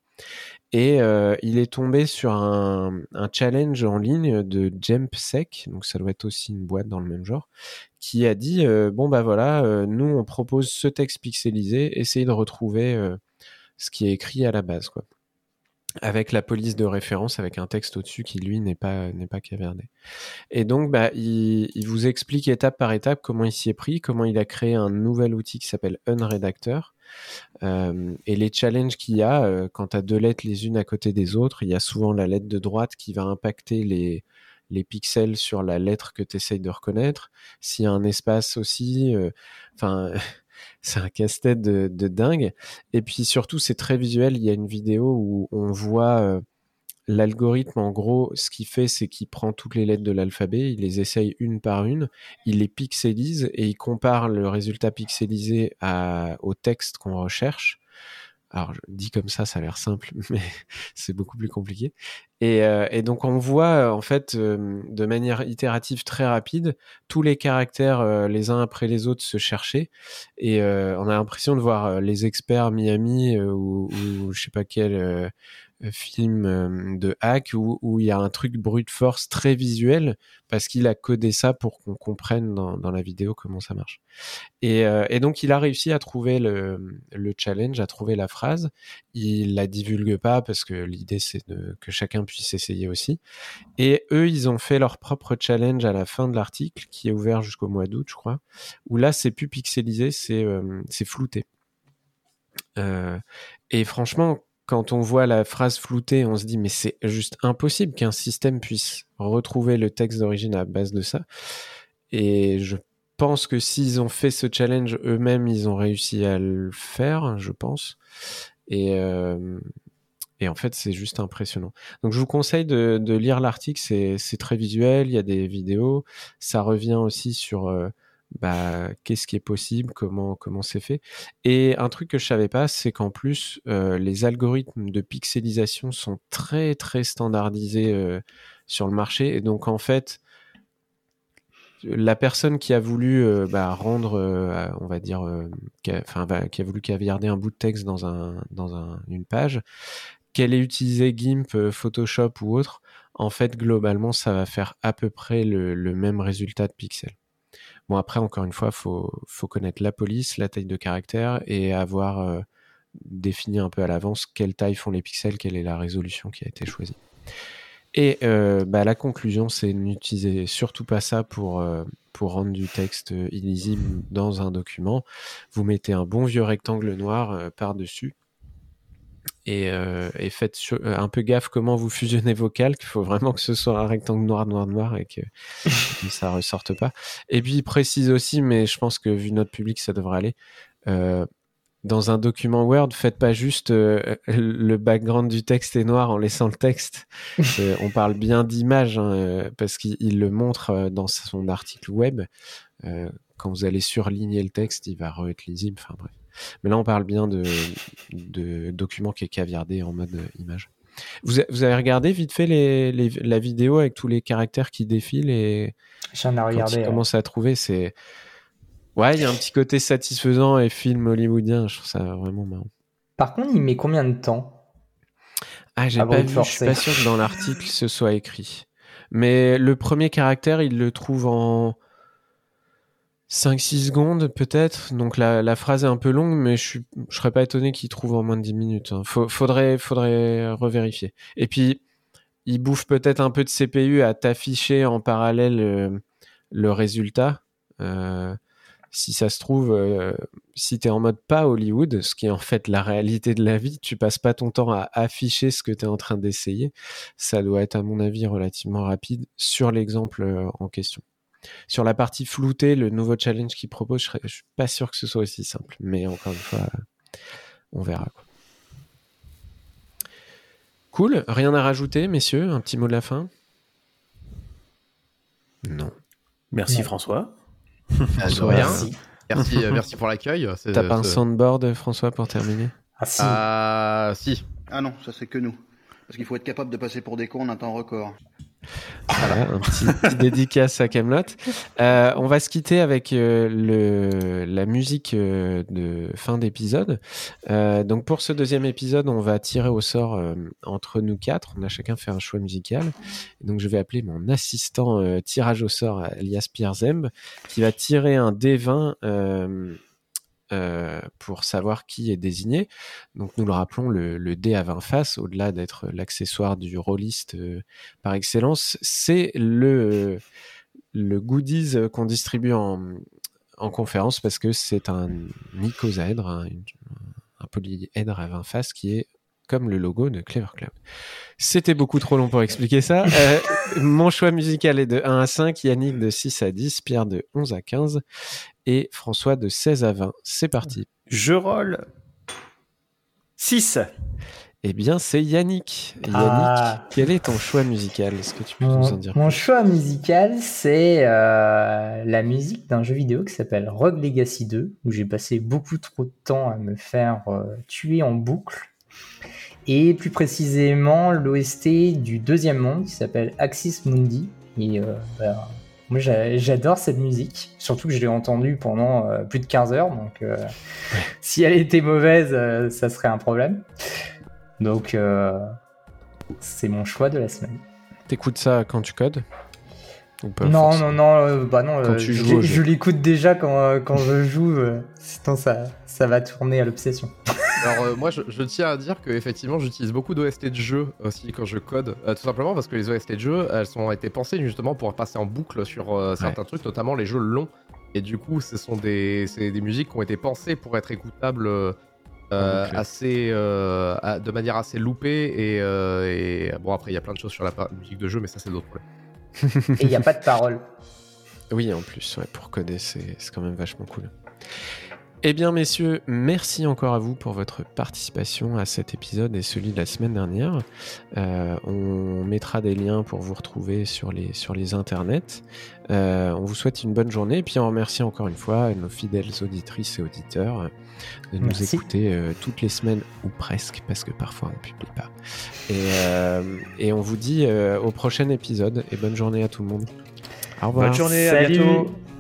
S3: Et euh, il est tombé sur un, un challenge en ligne de JumpSec, donc ça doit être aussi une boîte dans le même genre, qui a dit euh, bon bah voilà, euh, nous on propose ce texte pixelisé, essayez de retrouver euh, ce qui est écrit à la base, quoi, avec la police de référence, avec un texte au-dessus qui lui n'est pas n'est pas caverné. Et donc bah il, il vous explique étape par étape comment il s'y est pris, comment il a créé un nouvel outil qui s'appelle Unredactor. Euh, et les challenges qu'il y a, euh, quand tu as deux lettres les unes à côté des autres, il y a souvent la lettre de droite qui va impacter les, les pixels sur la lettre que tu essayes de reconnaître. S'il y a un espace aussi, enfin, euh, c'est un casse-tête de, de dingue. Et puis surtout, c'est très visuel. Il y a une vidéo où on voit euh, l'algorithme, en gros, ce qu'il fait, c'est qu'il prend toutes les lettres de l'alphabet, il les essaye une par une, il les pixelise et il compare le résultat pixelisé à, au texte qu'on recherche. Alors, dit comme ça, ça a l'air simple, mais c'est beaucoup plus compliqué. Et, euh, et donc, on voit, en fait, euh, de manière itérative très rapide, tous les caractères, euh, les uns après les autres, se chercher. Et euh, on a l'impression de voir euh, les experts Miami euh, ou, ou je sais pas quel euh, film euh, de hack où, où il y a un truc brute force très visuel parce qu'il a codé ça pour qu'on comprenne dans, dans la vidéo comment ça marche. Et, euh, et donc, il a réussi à trouver le, le challenge, à trouver la phrase. Il la divulgue pas parce que l'idée, c'est de, que chacun puisse essayer aussi. Et eux, ils ont fait leur propre challenge à la fin de l'article, qui est ouvert jusqu'au mois d'août, je crois, où là, c'est plus pixelisé, c'est, euh, c'est flouté. Euh, et franchement, quand on voit la phrase floutée, on se dit, mais c'est juste impossible qu'un système puisse retrouver le texte d'origine à base de ça. Et je pense que s'ils ont fait ce challenge eux-mêmes, ils ont réussi à le faire, je pense. Et, euh, et en fait, c'est juste impressionnant. Donc, je vous conseille de, de lire l'article. C'est, c'est très visuel. Il y a des vidéos. Ça revient aussi sur euh, bah, qu'est-ce qui est possible, comment, comment c'est fait. Et un truc que je savais pas, c'est qu'en plus, euh, les algorithmes de pixelisation sont très, très standardisés euh, sur le marché. Et donc, en fait, la personne qui a voulu euh, bah, rendre, euh, on va dire, euh, qui, a, enfin, bah, qui a voulu caviarder un bout de texte dans, un, dans un, une page, qu'elle ait utilisé GIMP, euh, Photoshop ou autre, en fait, globalement, ça va faire à peu près le, le même résultat de pixels. Bon, après, encore une fois, il faut, faut connaître la police, la taille de caractère et avoir euh, défini un peu à l'avance quelle taille font les pixels, quelle est la résolution qui a été choisie. Et euh, bah, la conclusion, c'est n'utilisez surtout pas ça pour, euh, pour rendre du texte illisible dans un document. Vous mettez un bon vieux rectangle noir euh, par-dessus et, euh, et faites sur, euh, un peu gaffe comment vous fusionnez vos calques. Il faut vraiment que ce soit un rectangle noir, noir, noir et que, que ça ne ressorte pas. Et puis, il précise aussi, mais je pense que vu notre public, ça devrait aller, euh, dans un document Word, faites pas juste euh, le background du texte est noir en laissant le texte. Euh, on parle bien d'image hein, euh, parce qu'il le montre euh, dans son article web. Euh, quand vous allez surligner le texte, il va re-être lisible. Enfin bref. Mais là, on parle bien de, de document qui est caviardé en mode euh, image. Vous, a, vous avez regardé vite fait les, les, la vidéo avec tous les caractères qui défilent et
S4: j'en ai regardé.
S3: Quand il commence à trouver, c'est ouais, il y a un petit côté satisfaisant et film hollywoodien, je trouve ça vraiment marrant.
S4: Par contre, il met combien de temps?
S3: Ah, j'ai pas vu, je suis pas sûr que dans l'article ce soit écrit. Mais le premier caractère, il le trouve en cinq six secondes peut-être. Donc la, la phrase est un peu longue, mais je, suis, je serais pas étonné qu'il trouve en moins de dix minutes. Hein. Faut, faudrait, faudrait revérifier. Et puis, il bouffe peut-être un peu de C P U à t'afficher en parallèle euh, le résultat. Euh, Si ça se trouve, euh, si t'es en mode pas Hollywood, ce qui est en fait la réalité de la vie, tu passes pas ton temps à afficher ce que t'es en train d'essayer. Ça doit être, à mon avis, relativement rapide sur l'exemple euh, en question. Sur la partie floutée, le nouveau challenge qu'il propose, je, serais, je suis pas sûr que ce soit aussi simple. Mais encore une fois, euh, on verra. Quoi. Cool. Rien à rajouter, messieurs? Un petit mot de la fin? Non.
S5: Merci
S4: non.
S5: François.
S6: Ah, de rien. Merci, merci, euh, merci pour l'accueil. C'est,
S3: T'as pas un
S6: c'est...
S3: soundboard, François, pour terminer?
S4: Ah si.
S6: Ah si.
S7: Ah non, ça c'est que nous. Parce qu'il faut être capable de passer pour des cons en un temps record.
S3: Voilà, un petit, petit dédicace à Kaamelott. Euh, on va se quitter avec euh, le, la musique euh, de fin d'épisode. Euh, donc pour ce deuxième épisode, on va tirer au sort euh, entre nous quatre. On a chacun fait un choix musical. Et donc je vais appeler mon assistant euh, tirage au sort, alias Pierre Zemb, qui va tirer un D vingt euh, Euh, pour savoir qui est désigné. Donc nous le rappelons, le, le dé à vingt faces, au-delà d'être l'accessoire du rôliste euh, par excellence, c'est le, le goodies qu'on distribue en, en conférence, parce que c'est un icosaèdre, un, un polyèdre à vingt faces qui est comme le logo de Clever Club. C'était beaucoup trop long pour expliquer ça. Euh, mon choix musical est de un à cinq, Yannick de six à dix, Pierre de onze à quinze et François de seize à vingt. C'est parti.
S5: Je roll six.
S3: Eh bien, c'est Yannick. Yannick,
S4: Ah.
S3: quel est ton choix musical? Est-ce que tu peux
S4: Mon,
S3: nous en dire
S4: mon
S3: plus?
S4: choix musical, c'est euh, la musique d'un jeu vidéo qui s'appelle Rogue Legacy deux, où j'ai passé beaucoup trop de temps à me faire euh, tuer en boucle. Et plus précisément, l'O S T du deuxième monde qui s'appelle Axis Mundi. Et euh, bah, moi, j'a- j'adore cette musique, surtout que je l'ai entendue pendant euh, plus de quinze heures. Donc, euh, si elle était mauvaise, euh, ça serait un problème. Donc, euh, c'est mon choix de la semaine.
S3: T'écoutes ça quand tu codes? Ou pas
S4: Non,
S3: forcément?
S4: non, non, euh, bah non,
S3: Quand
S4: euh,
S3: tu
S4: je,
S3: joues au
S4: je
S3: jeu.
S4: l'écoute déjà quand, euh, quand je joue, euh, sinon ça, ça va tourner à l'obsession.
S6: Alors euh, moi je, je tiens à dire que effectivement j'utilise beaucoup d'O S T de jeux aussi quand je code, euh, tout simplement parce que les O S T de jeux elles ont été pensées justement pour passer en boucle sur euh, certains trucs, notamment les jeux longs. Et du coup ce sont des, c'est des musiques qui ont été pensées pour être écoutables euh, euh,
S3: boucle.
S6: assez, euh, à- de manière assez loupée et, euh, et bon après il y a plein de choses sur la pa- musique de jeu mais ça c'est d'autres problèmes.
S4: Et il n'y a pas de parole.
S3: Oui, en plus, ouais, pour coder, c'est c'est quand même vachement cool. Eh bien, messieurs, merci encore à vous pour votre participation à cet épisode et celui de la semaine dernière. Euh, on mettra des liens pour vous retrouver sur les, sur les internets. Euh, on vous souhaite une bonne journée et puis on remercie encore une fois nos fidèles auditrices et auditeurs de nous
S4: Merci.
S3: écouter euh, toutes les semaines ou presque, parce que parfois on ne publie pas. Et, euh, et on vous dit euh, au prochain épisode et bonne journée à tout le monde. Au revoir.
S5: Bonne journée, à
S4: Salut.
S5: bientôt.